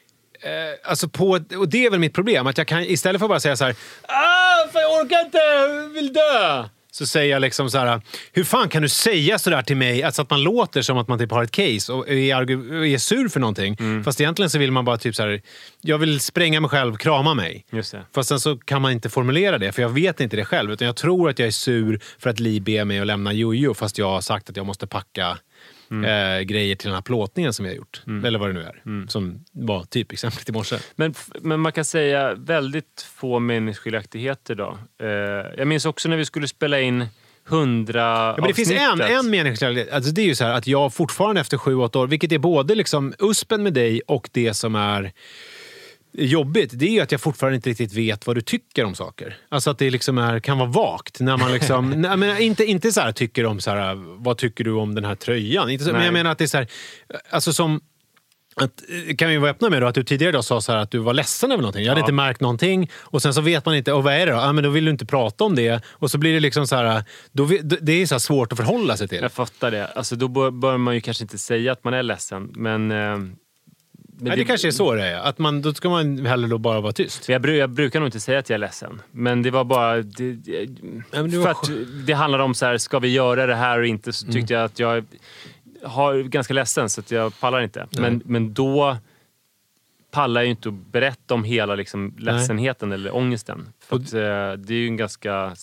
eh, alltså på, och det är väl mitt problem, att jag kan, istället för att bara säga så här, ah, för jag orkar inte, jag vill dö, så säger jag liksom så här, hur fan kan du säga så där till mig, alltså att man låter som att man typ har ett case och är, är sur för någonting, mm. fast egentligen så vill man bara typ så här, jag vill spränga mig själv, krama mig. Just det. Fast sen så kan man inte formulera det, för jag vet inte det själv, utan jag tror att jag är sur för att Li ber mig att lämna Jojo, fast jag har sagt att jag måste packa mm. eh, grejer till den här plåtningen som jag har gjort, mm. eller vad det nu är, mm. som var typ exemplet i morse. Men, men man kan säga väldigt få meningsskiljaktigheter då. Eh, jag minns också när vi skulle spela in hundra ja, men det finns en, en meningsskiljaktighet, alltså det är ju så här att jag fortfarande efter sju, åtta år, vilket är både liksom uspen med dig och det som är jobbigt, det är ju att jag fortfarande inte riktigt vet vad du tycker om saker. Alltså att det liksom är, kan vara vagt när man liksom, nej, men inte, inte så här tycker om så här, vad tycker du om den här tröjan? Inte så, men jag menar att det är så här, alltså som att, kan vi vara öppna med då, att du tidigare idag sa så här att du var ledsen över någonting. Jag hade ja. inte märkt någonting och sen så vet man inte, och vad är det då? Ja, men då vill du inte prata om det och så blir det liksom så här, då, det är så här svårt att förhålla sig till. Jag fattar det. Alltså då bör, bör man ju kanske inte säga att man är ledsen, men eh... Men Nej, det, det kanske är så det är. Att man, då ska man hellre då bara vara tyst. Jag, bru, jag brukar nog inte säga att jag är ledsen. Men det var bara... Det, det, ja, det var för att det handlar om så här, ska vi göra det här och inte, så tyckte mm. jag att jag har ganska ledsen så att jag pallar inte. Mm. Men, men då pallar jag ju inte att berätta om hela liksom, ledsenheten Nej. eller ångesten. För att, eh, det är ju en ganska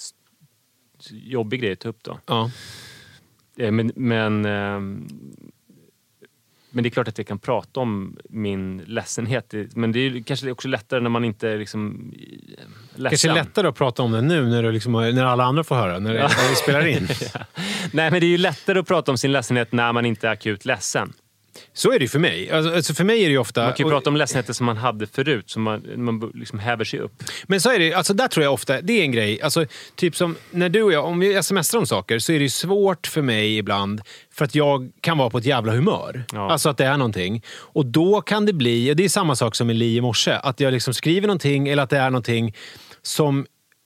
jobbig grej att ta upp då. Ja. Eh, men... men eh, Men det är klart att jag kan prata om min ledsenhet. Men det är kanske också lättare när man inte är liksom ledsen. Kanske lättare att prata om det nu när, du liksom, när alla andra får höra, när, när vi spelar in. Ja. Nej, men det är ju lättare att prata om sin ledsenhet när man inte är akut ledsen. Så är det ju för mig. Alltså, alltså för mig är det ju ofta... Man kan ju och, prata om ledsenheter som man hade förut, som man, man liksom häver sig upp. Men så är det, alltså där tror jag ofta, det är en grej, alltså typ som när du och jag, om vi smsar om saker så är det ju svårt för mig ibland för att jag kan vara på ett jävla humör. Ja. Alltså att det är någonting. Och då kan det bli, och det är samma sak som i Li i morse, att jag liksom skriver någonting eller att det är någonting som...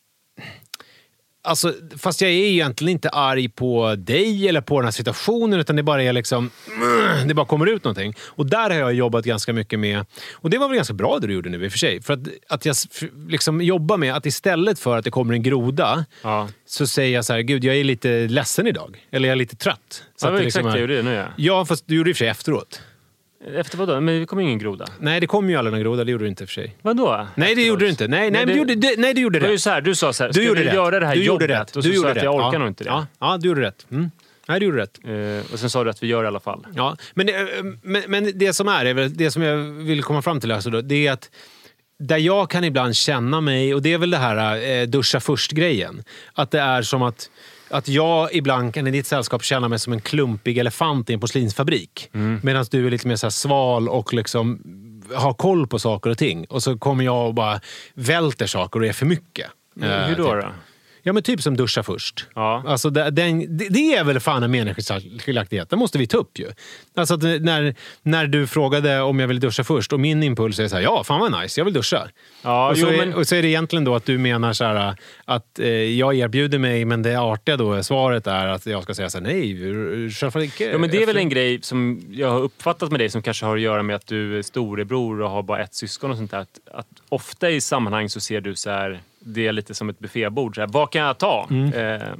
Alltså, fast jag är egentligen inte arg på dig eller på den här situationen, utan det bara är liksom, det bara kommer ut någonting. Och där har jag jobbat ganska mycket med, och det var väl ganska bra det du gjorde nu i och för sig, för att, att jag liksom jobbar med att istället för att det kommer en groda, ja. Så säger jag så här, gud jag är lite ledsen idag, eller jag är lite trött. Så ja, det var att det exakt liksom det jag gjorde nu, ja. Ja, fast du gjorde det i och för sig efteråt. Efter vad då? Men det kom ingen groda. Nej, det kom ju aldrig någon groda, det gjorde du inte i och för sig. Vadå? Nej, det gjorde du inte. Nej, nej, nej, men det gjorde, det, nej, det gjorde det. det. Var ju så här, du sa så här, du ska gjorde vi rätt. göra det här du jobbet? Rätt. Och så du sa jag att jag orkar ja. nog inte det. Ja, ja, du gjorde rätt. Mm. Nej, du gjorde rätt. Uh, och sen sa du att vi gör det i alla fall. Ja, men, men, men det som är, är väl, det som jag vill komma fram till alltså då, det är att där jag kan ibland känna mig, och det är väl det här eh, duscha först-grejen, att det är som att Att jag ibland kan i ditt sällskap känna mig som en klumpig elefant i en porslinsfabrik. Mm. Medan du är lite mer så här sval och liksom har koll på saker och ting. Och så kommer jag och bara välter saker och det är för mycket. Mm, hur då typ. då? Ja, men typ som duscha först. Ja. Alltså, det, den, det är väl fan en meningsskiljaktighet. Det måste vi ta upp ju. Alltså att när, när du frågade om jag ville duscha först och min impuls är så här, ja, fan vad nice, jag vill duscha. Ja, och, så jo, är, men... och så är det egentligen då att du menar så här, att eh, jag erbjuder mig, men det artiga då, svaret är att jag ska säga så här, nej, självklart inte. Ja, men det är väl en grej som jag har uppfattat med dig som kanske har att göra med att du är storebror och har bara ett syskon och sånt där. Att, att ofta i sammanhang så ser du så här, det är lite som ett buffébord. Så här, vad kan jag ta? Mm. Eh,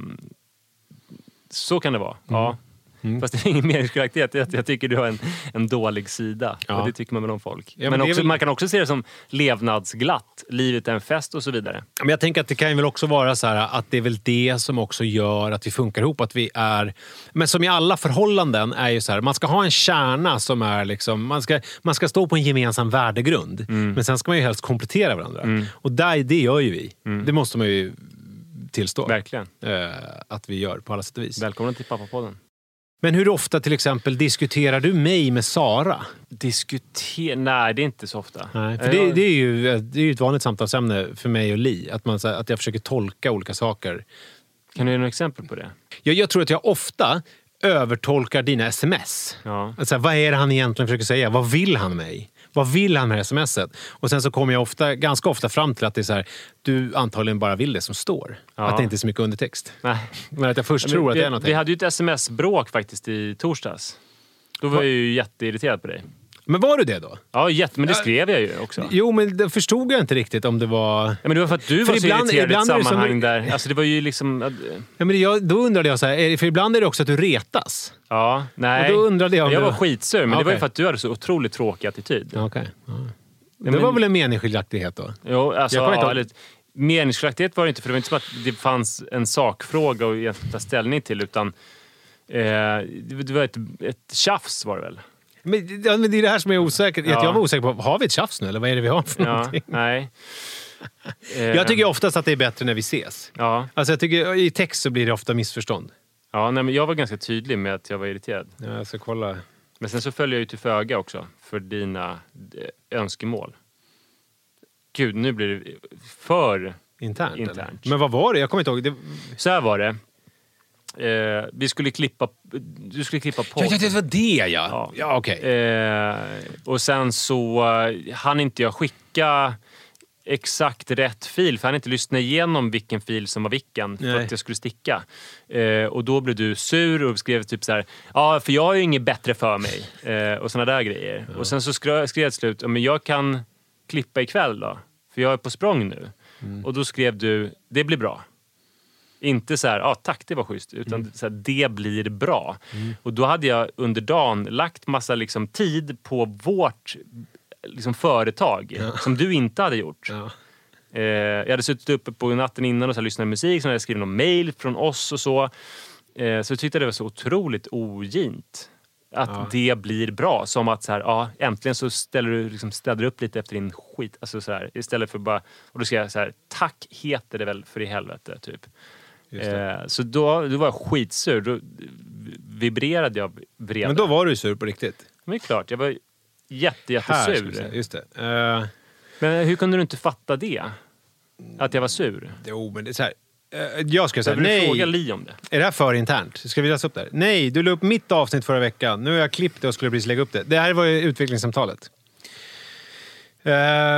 så kan det vara. Mm. Ja. Mm. Fast det är ingen meningsskiljaktighet. Jag, jag tycker du har en, en dålig sida. Ja. Och det tycker man med om folk. Ja, men men också, väl... man kan också se det som levnadsglatt. Livet är en fest och så vidare. Men jag tänker att det kan ju väl också vara så här att det är väl det som också gör att vi funkar ihop. Att vi är... Men som i alla förhållanden är ju så här, man ska ha en kärna som är liksom... Man ska, man ska stå på en gemensam värdegrund. Mm. Men sen ska man ju helst komplettera varandra. Mm. Och där, det gör ju vi. Mm. Det måste man ju tillstå. Verkligen. Eh, att vi gör på alla sätt och vis. Välkommen till Pappapodden. Men hur ofta till exempel diskuterar du mig med Sara? Diskutera? Nej, det är inte så ofta. Nej, för det, det, är ju, det är ju ett vanligt samtalsämne för mig och Li. Att, man, att jag försöker tolka olika saker. Kan du ge några exempel på det? Jag, jag tror att jag ofta övertolkar dina sms. Ja. Alltså, vad är det han egentligen försöker säga? Vad vill han mig? Vad vill han med smset? Och sen så kommer jag ofta, ganska ofta fram till att det är så här, du antagligen bara vill det som står. Ja. Att det inte är så mycket undertext. Nej. Men att jag först ja, tror att vi, det är någonting. Vi hade ju ett sms-bråk faktiskt i torsdags. Då var Va? jag ju jätteirriterad på dig. Men var du det då? Ja, jätte, men det skrev jag ju också. Jo, men det förstod jag inte riktigt om det var... Ja, men det var för att du för var så ibland, irriterad ibland i ett sammanhang som... där... Alltså det var ju liksom... Ja, men jag, då undrade jag så här, för ibland är det också att du retas. Ja, nej. Och då undrade jag om jag det... var skitsur, men okay. det var ju för att du hade så otroligt tråkig attityd. Okej. Okay. Ja. Det men... var väl en meningsskiljaktighet då? Jo, alltså... Jag ja, eller... Meningsskiljaktighet var det inte, för det var inte som att det fanns en sakfråga att ta ställning till, utan... Eh, det var ett, ett tjafs var det väl? Men, ja, men det är det här som är osäkert. Ja. Jag var osäker på, har vi ett tjafs nu? Eller vad är det vi har för ja, någonting? Nej. Jag tycker oftast att det är bättre när vi ses. Ja. Alltså jag tycker i text så blir det ofta missförstånd. Ja, nej, men jag var ganska tydlig med att jag var irriterad. Ja, jag ska kolla. Men sen så följer jag ju till föga också för dina önskemål. Gud, nu blir det för internt. internt. Men vad var det? Jag kommer inte ihåg. Det... Så här var det. Eh, vi skulle klippa du skulle klippa podd. Ja, det var det, ja. Ja, ja okej. Okay. Eh, och sen så uh, hann inte jag skicka exakt rätt fil, för han inte lyssna igenom vilken fil som var vilken för Nej. att jag skulle sticka. Eh, och då blev du sur och skrev typ så här: ja, för jag har ju inget bättre för mig. Eh, och såna där grejer. Ja. Och sen så skrev jag slut, men jag kan klippa ikväll då, för jag är på språng nu. Mm. Och då skrev du, det blir bra. Inte så här, ja ah, tack, det var schysst, utan mm. så här, det blir bra. Mm. Och då hade jag under dagen lagt massa liksom tid på vårt liksom företag ja. som du inte hade gjort. Ja. Eh, jag hade suttit uppe på natten innan och så lyssnat på musik, så hade jag skrivit någon mail från oss och så. Eh, så jag tyckte det var så otroligt ogint att ja. det blir bra. Som att så här, ja, äntligen så ställer du liksom, ställer upp lite efter din skit. Alltså så här, istället för bara, och då ska jag så här, tack heter det väl för i helvete typ. Eh, så då, då var jag skitsur. Då vibrerade jag vrede. Men då var du sur på riktigt? Men det är klart, jag var jätte, Här, ska vi jättesur. se. Just det. Uh, Men hur kunde du inte fatta det? Att jag var sur? jo, men det är så här. Uh, jag ska säga Jag vill nej. fråga Li om det. Är det här för internt? Ska vi läsa upp det här? Nej, du la upp mitt avsnitt förra veckan. Nu har jag klippt det och skulle precis lägga upp det. Det här var ju utvecklingssamtalet. Uh,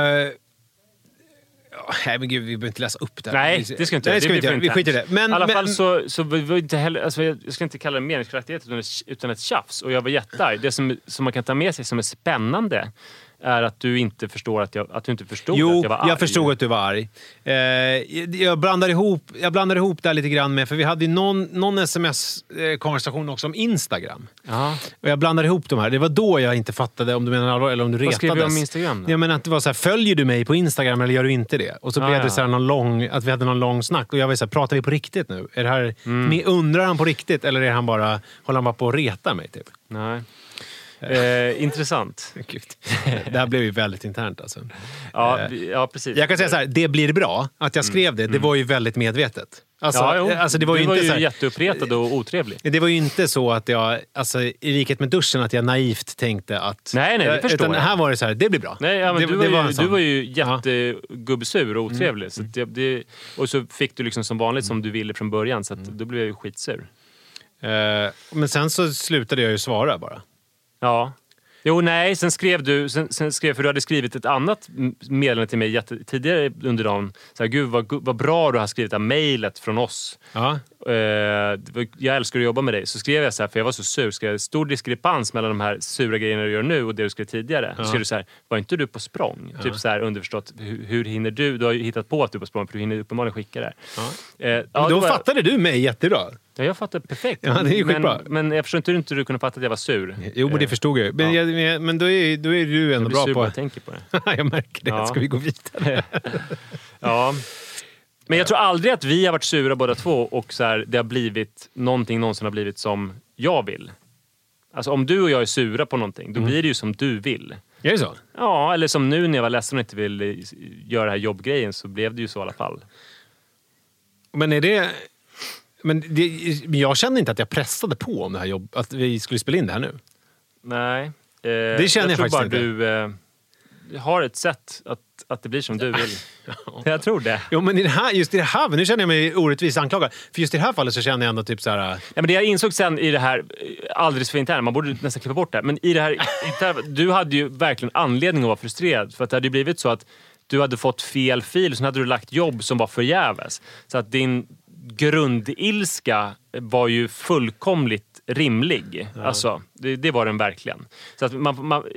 nej, men gud, vi behöver inte läsa upp det här. Nej, det ska inte Nej, det ska vi inte göra. Vi skiter i det. Men, I alla men, fall så, så var det inte heller, alltså jag ska inte kalla det meningsskiljaktighet utan, utan ett tjafs. Och jag var jättearg. Det som, som man kan ta med sig som är spännande är att du inte förstår att jag, att du inte förstod jo, att jag var arg. jag förstod att du var arg. Eh, jag, blandar ihop, jag blandar ihop det här lite grann med, för vi hade ju någon, någon sms-konversation också om Instagram. Ja. Och jag blandar ihop de här. Det var då jag inte fattade om du menar allvar eller om du retades. Vad skrev du om Instagram då? Jag menar att det var så här, följer du mig på Instagram eller gör du inte det? Och så Ja, blev ja. det så här någon lång, att vi hade någon lång snack. Och jag var så här, pratar vi på riktigt nu? Är det här, Mm. undrar han på riktigt eller är han bara, håller han bara på att reta mig typ? Nej. Eh, intressant. Gud. Det här blev ju väldigt internt alltså. Ja, Eh, vi- ja, precis. Jag kan säga så här, det blir bra. Att jag skrev det, det var ju väldigt medvetet. Alltså, Ja, jo. alltså det var ju du inte var ju så här, jätteuppretad och otrevlig. det var ju inte så att jag, alltså i likhet med duschen, att jag naivt tänkte att... Nej, nej, det förstår utan jag. här var det så här, det blir bra. Nej, ja, men det, du, var det ju, en du sån. var ju jättegubbsur och otrevlig. Så att det, det, och så fick du liksom som vanligt som du ville från början. Så att då blev jag ju skitsur. Eh, men sen så slutade jag ju svara bara. Ja. Jo, nej, sen skrev du, sen, sen skrev, för du hade skrivit ett annat meddelande till mig jätte, tidigare under dagen. Så här, gud vad, vad bra du har skrivit det här mejlet från oss. Ja. Eh, jag älskar att jobba med dig. Så skrev jag så här, för jag var så sur. Skrev jag, stor diskrepans mellan de här sura grejerna du gör nu och det du skrev tidigare. Så skrev du så här, var inte du på språng? Ja. Typ så här underförstått, hur, hur hinner du? Du har ju hittat på att du är på språng, för du hinner uppenbarligen skicka det. Ja. Eh, ja, Men då det var- fattade du mig jättebra. Ja, jag fattar perfekt. Ja, det är ju skitbra. men, men jag förstår inte hur inte du kunde fatta att jag var sur. Jo, men det förstod jag ju. Men, Ja. jag, men- men då är, då är du Jag ändå blir bra sur på... bara jag tänker på det. jag märker det. Ja. Ska vi gå vidare? Ja. Men jag tror aldrig att vi har varit sura båda två och så här, det har blivit någonting någonsin har blivit som jag vill. Alltså om du och jag är sura på någonting, då blir det ju som du vill. Är det så? Ja, eller som nu när jag var ledsen och inte ville göra den här jobbgrejen, så blev det ju så i alla fall. Men är det... Men det, men jag kände inte att jag pressade på om det här jobb, att vi skulle spela in det här nu. Nej. Eh, Det känner jag tror faktiskt bara inte. du eh, har ett sätt att, att det blir som du vill. Jag tror det. Jo, men i det här, just i det här, nu känner jag mig orättvist anklagad. För just i det här fallet så känner jag ändå typ så här... Ja, men det jag insåg sen i det här, eh, alldeles för internt, man borde nästan klippa bort det, men i det här, internt, du hade ju verkligen anledning att vara frustrerad, för att det hade ju blivit så att du hade fått fel fil och sen hade du lagt jobb som var förgäves. Så att din grundilska var ju fullkomligt rimlig. Ja. Alltså, det, det var den verkligen. Så att man, man,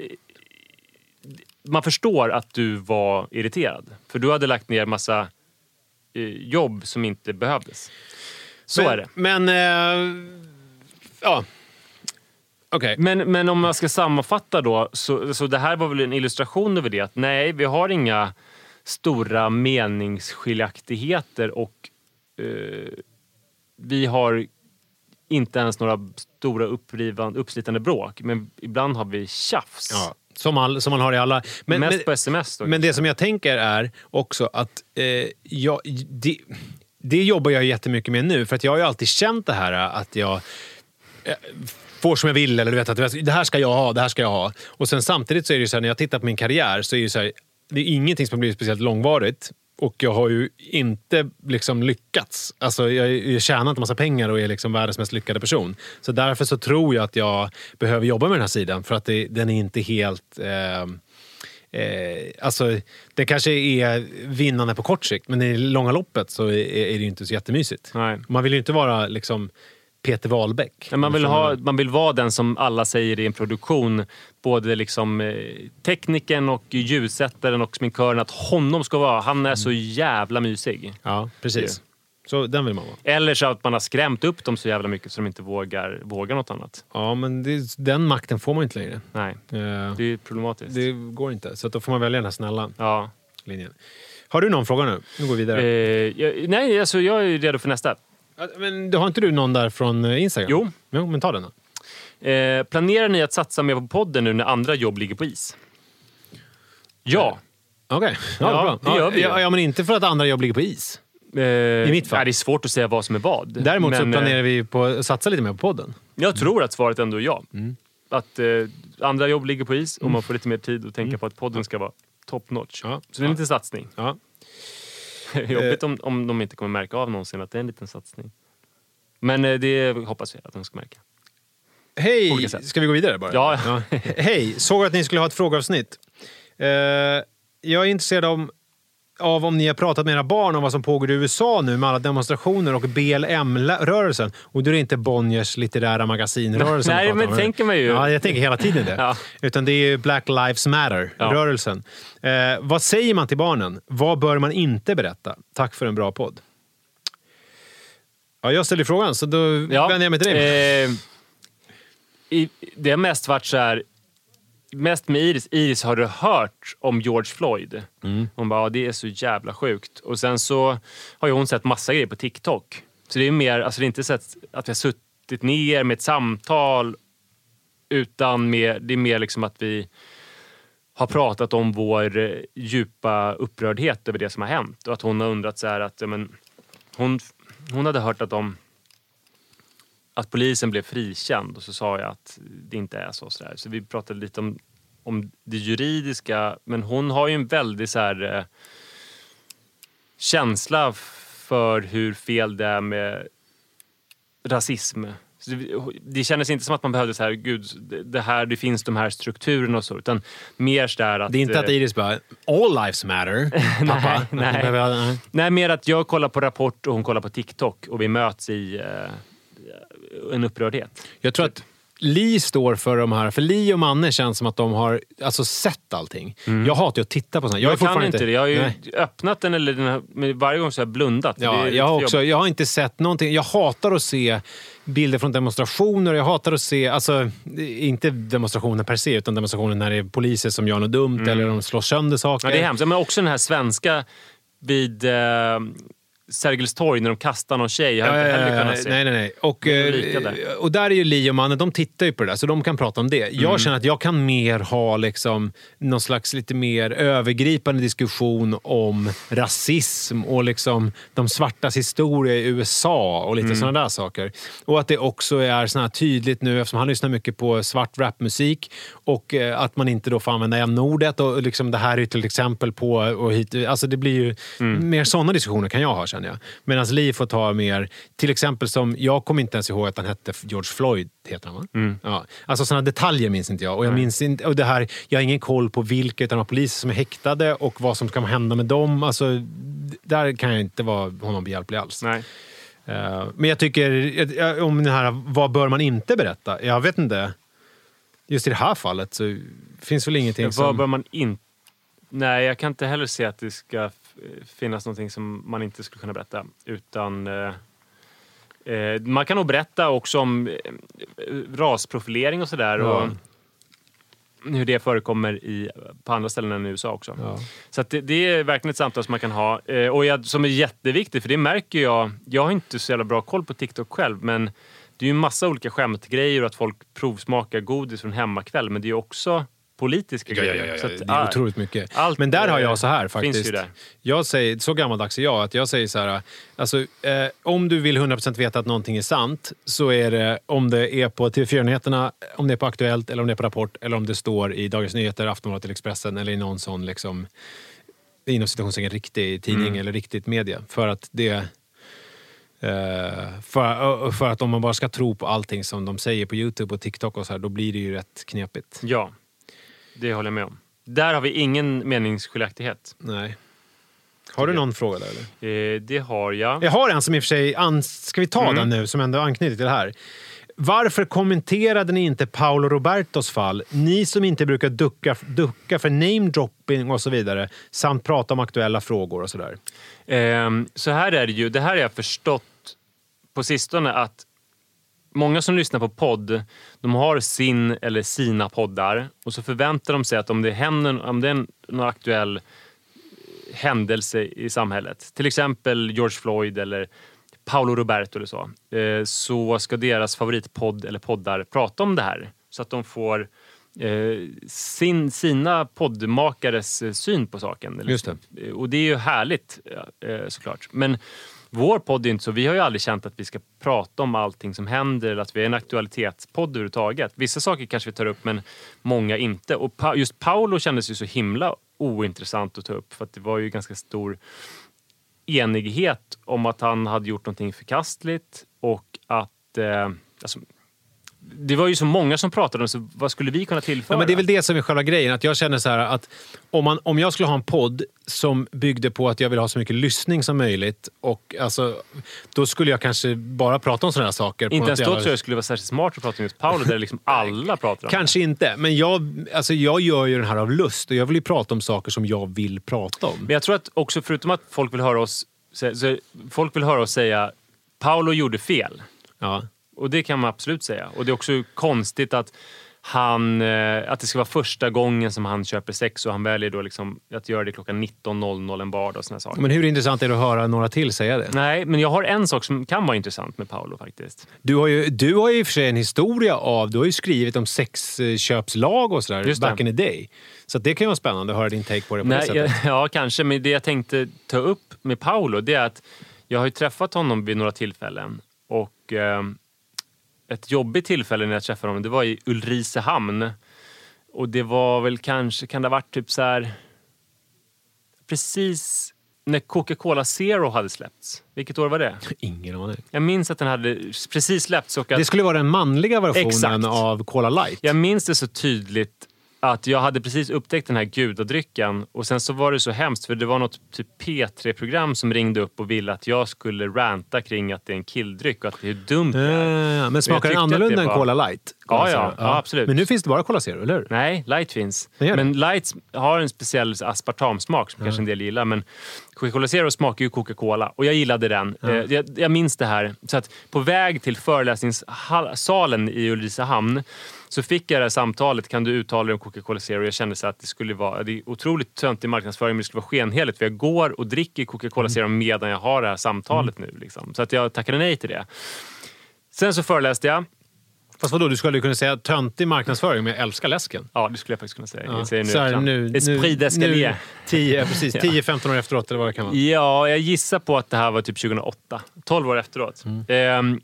man förstår att du var irriterad. För du hade lagt ner massa eh, jobb som inte behövdes. Så men, är det. Men... Eh, ja. Okej. Okay. Men, men om man ska sammanfatta då, så, så det här var väl en illustration över det. Att nej, vi har inga stora meningsskiljaktigheter och eh, vi har inte ens några stora upprivande, uppslitande bråk. Men ibland har vi tjafs. Ja, som, all, som man har i alla... Men, Mest men, på sms då. Men det som jag tänker är också att eh, jag, det, det jobbar jag jättemycket med nu. För att jag har ju alltid känt det här att jag eh, får som jag vill. Eller du vet, att det här ska jag ha, det här ska jag ha. Och sen samtidigt så är det ju så här, när jag tittar på min karriär så är det så här, det är ingenting som har blivit speciellt långvarigt. Och jag har ju inte liksom lyckats. Alltså jag, jag tjänar inte massa pengar och är liksom världens mest lyckade person. Så därför så tror jag att jag behöver jobba med den här sidan. För att det, den är inte helt... Eh, eh, alltså det kanske är vinnande på kort sikt. Men i långa loppet så är, är det ju inte så jättemysigt. Nej. Man vill ju inte vara liksom Peter Wahlbeck. Men man vill, ha, man vill vara den som alla säger i en produktion, både liksom eh, tekniken och ljussättaren och sminkören, att honom ska vara, han är så jävla mysig. Ja, precis. Så den vill man vara. Eller så att man har skrämt upp dem så jävla mycket så de inte vågar, vågar något annat. Ja, men det, den makten får man inte längre. Nej, Eh, det är problematiskt. det går inte. Så att då får man välja den här snälla Ja. linjen. Har du någon fråga nu? Nu går vi vidare. Eh, jag, nej, alltså jag är redo för nästa. Men har inte du någon där från Instagram? Jo. Jo, men ta den då. Eh, planerar ni att satsa mer på podden nu när andra jobb ligger på is? Ja. Okej, ja, Ja, bra. det gör vi ju. ja, ja, men inte för att andra jobb ligger på is. Eh, I mitt fall. Nej, det är svårt att säga vad som är vad. Däremot Men, så planerar eh, vi på att satsa lite mer på podden. jag tror att svaret ändå är ja. Mm. Att, eh, andra jobb ligger på is och Mm. man får lite mer tid att tänka Mm. på att podden ska vara top notch. Ja. Så det är en liten satsning. Ja. Jobbigt om, om de inte kommer märka av någonsin att det är en liten satsning. Men eh, det hoppas vi att de ska märka. På Hej, olika sätt. ska vi gå vidare bara? Ja. Hej, såg att ni skulle ha ett frågeavsnitt. Uh, jag är intresserad om, av om ni har pratat med era barn om vad som pågår i U S A nu med alla demonstrationer och B L M-rörelsen. Och då är det inte Bonniers litterära magasinrörelsen. Nej, men tänker man ju. Ja, jag tänker hela tiden det. Ja. Utan det är Black Lives Matter-rörelsen. Uh, vad säger man till barnen? Vad bör man inte berätta? Tack för en bra podd. Ja, jag ställer frågan, så då Ja, vänder jag mig till dig. Eh, i, det har mest varit så här. Mest med Iris. Iris, har du hört om George Floyd? Mm. Hon bara, ja, det är så jävla sjukt. Och sen så har ju hon sett massa grejer på TikTok. Så det är mer, alltså det är inte så att vi har suttit ner med ett samtal, utan med, det är mer liksom att vi har pratat om vår eh, djupa upprördhet över det som har hänt. Och att hon har undrat så här att, ja, men, hon, hon hade hört att de att polisen blev frikänd, och så sa jag att det inte är så. Så, där. Så vi pratade lite om, om det juridiska, men hon har ju en väldigt så här, eh, känsla för hur fel det är med rasism. Så det, det kändes inte som att man behövde så här, gud, det här, det finns de här strukturerna och så, utan mer så där att... Det är inte att Iris bara, all lives matter, pappa. nej, nej. Behöver, nej, mer att jag kollar på Rapport och hon kollar på TikTok och vi möts i eh, en upprördhet. Jag tror att Li står för de här, för Li och Manne känns som att de har alltså sett allting. Mm. Jag hatar ju att titta på sånt. Jag, jag kan inte det. Jag har ju nej. öppnat den, eller den här, men varje gång så har jag blundat. Ja, det, jag, har också, jag har inte sett någonting. Jag hatar att se bilder från demonstrationer. Jag hatar att se, alltså inte demonstrationer per se, utan demonstrationer när det är poliser som gör något dumt mm. eller de slår sönder saker. Ja, det är hemskt. Men också den här svenska vid eh, Sergels torg när de kastar någon tjej. Jag har ja, inte heller ja, kunnat se. Nej, nej, nej. Och, där. och där är ju Li och Manne, de tittar ju på det där, så de kan prata om det. Jag mm. känner att jag kan mer ha liksom någon slags lite mer övergripande diskussion om rasism och liksom de svartas historia i U S A och lite mm. sådana där saker. Och att det också är såna här tydligt nu, eftersom han lyssnar mycket på svart rapmusik, och att man inte då får använda n-ordet, och liksom det här är till exempel på och hit, alltså det blir ju mm. mer sådana diskussioner kan jag ha. Medan Li får ta mer, till exempel som, jag kommer inte ens ihåg att han hette George Floyd, heter han va? Mm. Ja. Alltså sådana detaljer minns inte jag. Och jag Nej. minns inte, och det här, jag har ingen koll på vilka av de poliser som är häktade och vad som ska hända med dem. Alltså, där kan jag inte vara honom behjälplig alls. Nej. Uh, men jag tycker, om det här, vad bör man inte berätta? Jag vet inte. Just i det här fallet så finns väl ingenting ja, som... Vad bör man inte... Nej, jag kan inte heller se att det ska finnas någonting som man inte skulle kunna berätta, utan eh, eh, man kan nog berätta också om eh, rasprofilering och sådär, ja. och hur det förekommer i, på andra ställen än i U S A också. Ja. Så att det, det är verkligen ett samtal som man kan ha, eh, och jag, som är jätteviktigt, för det märker jag, jag har inte så jävla bra koll på TikTok själv, men det är ju en massa olika skämtgrejer och att folk provsmakar godis från hemmakväll, men det är ju också politiska ja, grejer. Ja, ja, ja. Så att, det är otroligt mycket. Allt, men där har jag så här faktiskt. Finns ju där. Jag säger, så gammaldags är jag, att jag säger så här, alltså, eh, om du vill hundra procent veta att någonting är sant, så är det om det är på T V fyra-nyheterna, om det är på Aktuellt, eller om det är på Rapport, eller om det står i Dagens Nyheter, Aftonbladet eller Expressen, eller i någon sån liksom, inom situationen riktig tidning mm. eller riktigt media. För att det... Uh, för, för att om man bara ska tro på allting som de säger på YouTube och TikTok och så här, då blir det ju rätt knepigt. Ja, det håller jag med om. Där har vi ingen meningsskiljaktighet. Nej. Har du någon fråga där eller? Eh, det har jag. Jag har en som i och för sig, an- ska vi ta mm. den nu, som ändå anknyter till det här. Varför kommenterade ni inte Paolo Robertos fall? Ni som inte brukar ducka, ducka för name-dropping och så vidare, samt prata om aktuella frågor och sådär. Eh, så här är det ju, det här har jag förstått på sistone, att många som lyssnar på podd, de har sin eller sina poddar, och så förväntar de sig att om det händer, om det är någon aktuell händelse i samhället, till exempel George Floyd eller Paolo Roberto eller så, så ska deras favoritpodd eller poddar prata om det här. Så att de får eh, sin, sina poddmakares eh, syn på saken. Just det. Och det är ju härligt eh, såklart. Men vår podd är inte så. Vi har ju aldrig känt att vi ska prata om allting som händer eller att vi är en aktualitetspodd överhuvudtaget. Vissa saker kanske vi tar upp men många inte. Och pa- just Paolo kändes ju så himla ointressant att ta upp för att det var ju ganska stor enighet om att han hade gjort någonting förkastligt och att eh, alltså, det var ju så många som pratade om så vad skulle vi kunna tillföra? Ja, men det är väl det som är själva grejen, att jag känner så här att om, man, om jag skulle ha en podd som byggde på att jag vill ha så mycket lyssning som möjligt och alltså, då skulle jag kanske bara prata om sådana här saker. Inte ens då jävla... tror jag det skulle vara särskilt smart att prata om just Paolo där liksom alla pratar om Kanske det. Inte, men jag, alltså jag gör ju den här av lust och jag vill ju prata om saker som jag vill prata om. Men jag tror att också förutom att folk vill höra oss så, så, folk vill höra oss säga Paolo gjorde fel. Ja. Och det kan man absolut säga. Och det är också konstigt att han, att det ska vara första gången som han köper sex och han väljer då liksom att göra det klockan nitton noll noll en vardag och såna saker. Men hur intressant är det att höra några till säga det? Nej, men jag har en sak som kan vara intressant med Paolo faktiskt. Du har ju, du har ju i och för sig en historia av, du har ju skrivit om sexköpslag och sådär back in the day. Så det kan ju vara spännande att höra din take på det på Nej, det sättet. jag, ja, kanske. Men det jag tänkte ta upp med Paolo det är att jag har ju träffat honom vid några tillfällen och eh, ett jobbigt tillfälle när jag träffade honom, det var i Ulricehamn. Och det var väl kanske, kan det ha varit typ så här precis när Coca-Cola Zero hade släppts. Vilket år var det? Ingen aning. Jag minns att den hade precis släppts. Och att, det skulle vara den manliga versionen Exakt. av Cola Light. Jag minns det så tydligt att jag hade precis upptäckt den här gudadrycken och sen så var det så hemskt för det var något typ P tre-program som ringde upp och ville att jag skulle ranta kring att det är en killdryck och att det är dumt. Äh, men smakar den annorlunda än var... Cola Light? Cola ja, ja, ja, absolut. Men nu finns det bara Cola Zero, eller hur? Nej, Light finns. Det Men Light har en speciell aspartamsmak som ja. kanske en del gillar. Men Coca-Cola Zero smakar ju Coca-Cola och jag gillade den. Ja. Jag, jag minns det här. Så att på väg till föreläsningssalen i Ulricehamn så fick jag det här samtalet, kan du uttala dig om Coca-Cola Zero? Jag kände så att det skulle vara, det är otroligt tönt i marknadsföring men det skulle vara skenheligt för jag går och dricker Coca-Cola Zero medan jag har det här samtalet mm. nu. Liksom. Så att jag tackade nej till det. Sen så föreläste jag. Fast vadå, du skulle kunna säga tönt i marknadsföring men jag älskar läsken. Ja, det skulle jag faktiskt kunna säga. Ja. Jag säger nu, så här, nu, Esprit d'escalier. tio, precis, tio femton år efteråt eller vad det kan vara. Ja, jag gissar på att det här var typ tjugohundraåtta. tolv år efteråt. Mm. Ehm,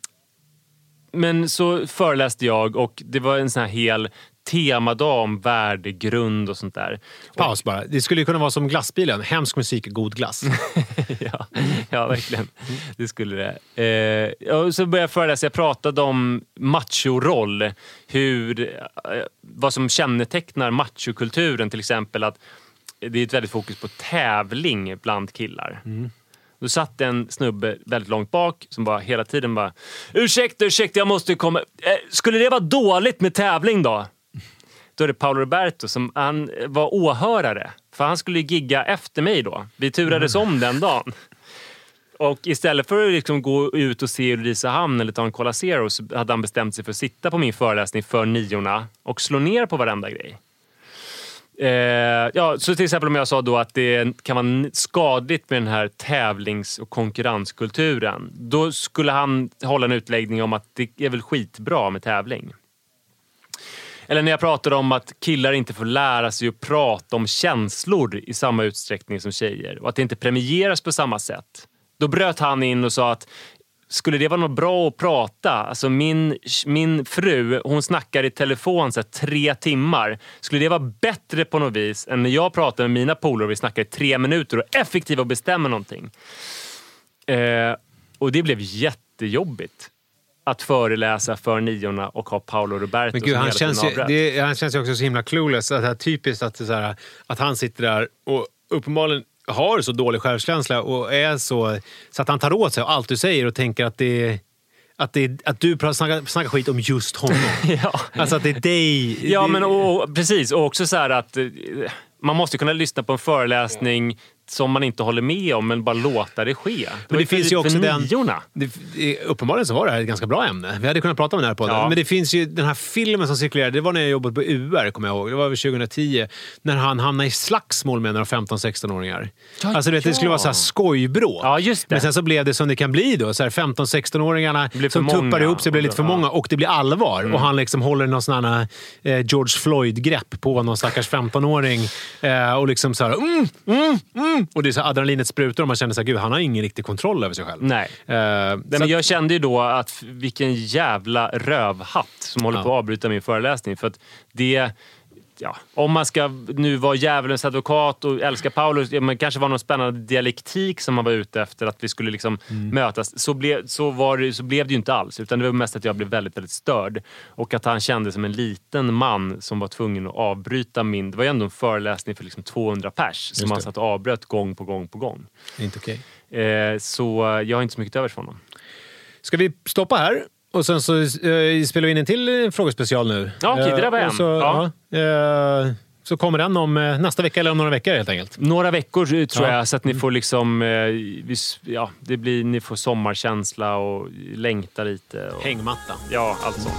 Men så föreläste jag och det var en sån här hel temadag om värdegrund och sånt där. Paus bara. Det skulle ju kunna vara som glassbilen. Hemsk musik, god glass. ja, ja, verkligen. Det skulle det. Eh, och så började jag föreläsa. Jag pratade om machoroll. Hur, eh, vad som kännetecknar machokulturen. Till exempel att det är ett väldigt fokus på tävling bland killar. Mm. Då satt en snubbe väldigt långt bak som bara hela tiden bara ursäkta, ursäkta, jag måste komma. Eh, skulle det vara dåligt med tävling då? Då är det Paolo Roberto som han var åhörare. För han skulle gigga efter mig då. Vi turades mm. om den dagen. Och istället för att liksom gå ut och se Ulricehamn eller ta en Cola Zero så hade han bestämt sig för att sitta på min föreläsning för niorna och slå ner på varenda grej. Eh, ja, så till exempel om jag sa då att det kan vara skadligt med den här tävlings- och konkurrenskulturen. Då skulle han hålla en utläggning om att det är väl skitbra med tävling. Eller när jag pratade om att killar inte får lära sig att prata om känslor i samma utsträckning som tjejer. Och att det inte premieras på samma sätt. Då bröt han in och sa att skulle det vara något bra att prata? Alltså min, min fru, hon snackar i telefon så här, tre timmar. Skulle det vara bättre på något vis än när jag pratar med mina polare och vi snackar i tre minuter och effektivt och bestämmer någonting? Eh, och det blev jättejobbigt. Att föreläsa för niorna och ha Paolo Roberto. Men gud, han känns, ju, det, han känns ju också så himla clueless. Att det här typiskt att, det så här, att han sitter där och uppenbarligen har så dålig självkänsla och är så, så att han tar åt sig av allt du säger och tänker att det att, det, att du snackar, snackar skit om just honom. ja. Alltså att det är dig. Ja, det... men och, precis. Och också så här att man måste kunna lyssna på en föreläsning som man inte håller med om, men bara låta det ske. Men det finns ju också den... niorna. Det, det, uppenbarligen så var det här ett ganska bra ämne. Vi hade kunnat prata om det här på det. Ja. Men det finns ju den här filmen som cirkulerade. Det var när jag jobbade på U R, kommer jag ihåg. Det var över tjugohundratio. När han hamnade i slagsmål med några femton-sexton-åringar. Ja, alltså det, ja. det skulle vara så här skojbråk. Ja, just det. Men sen så blev det som det kan bli då. Så här femton-sexton-åringarna som tuppar ihop sig, blir lite för många. Och det blir allvar. Mm. Och han liksom håller någon sån här eh, George Floyd-grepp på någon stackars femton-åring. Eh, och liksom så här... Mm, mm, mm. Och det är så adrenalinet sprutar och man känner så här, gud, han har ingen riktig kontroll över sig själv. Nej. Uh, men att, jag kände ju då att vilken jävla rövhatt som håller ja. på att avbryta min föreläsning. För att det... Ja, om man ska nu vara djävulens advokat och älska Paulus, men kanske var någon spännande dialektik som man var ute efter, att vi skulle liksom mm. mötas, så, ble, så, var det, så blev det ju inte alls, utan det var mest att jag blev väldigt, väldigt störd och att han kände som en liten man som var tvungen att avbryta min, det var ju ändå en föreläsning för liksom tvåhundra pers som han satt och avbröt gång på gång på gång. Inte okej. Okay. Eh, så jag har inte så mycket över från honom. Ska vi stoppa här? Och sen så uh, spelar vi in en till frågespecial nu. Ja, okej, okay, det där var en. Så, ja. uh, så kommer den om uh, nästa vecka eller om några veckor helt enkelt. Några veckor tror ja. jag, så att ni får liksom... Uh, vis, ja, det blir, ni får sommarkänsla och längta lite. Och, hängmatta. Ja, allt sånt.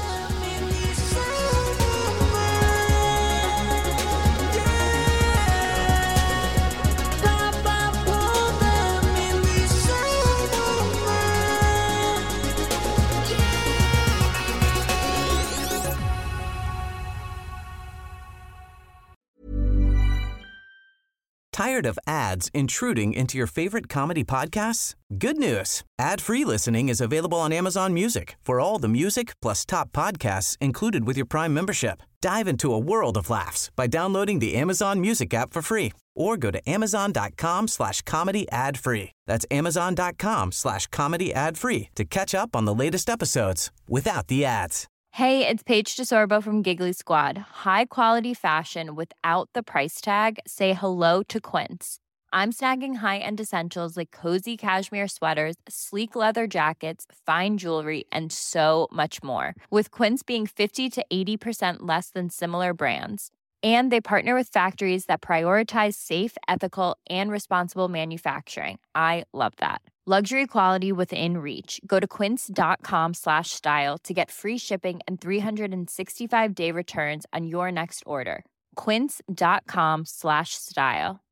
Tired of ads intruding into your favorite comedy podcasts? Good news. Ad-free listening is available on Amazon Music for all the music plus top podcasts included with your Prime membership. Dive into a world of laughs by downloading the Amazon Music app for free or go to amazon.com slash comedy ad free. That's amazon.com slash comedy ad free to catch up on the latest episodes without the ads. Hey, it's Paige DeSorbo from Giggly Squad. High quality fashion without the price tag. Say hello to Quince. I'm snagging high-end essentials like cozy cashmere sweaters, sleek leather jackets, fine jewelry, and so much more. With Quince being fifty to eighty percent less than similar brands. And they partner with factories that prioritize safe, ethical, and responsible manufacturing. I love that. Luxury quality within reach. Go to quince.com slash style to get free shipping and three sixty-five day returns on your next order. Quince.com slash style.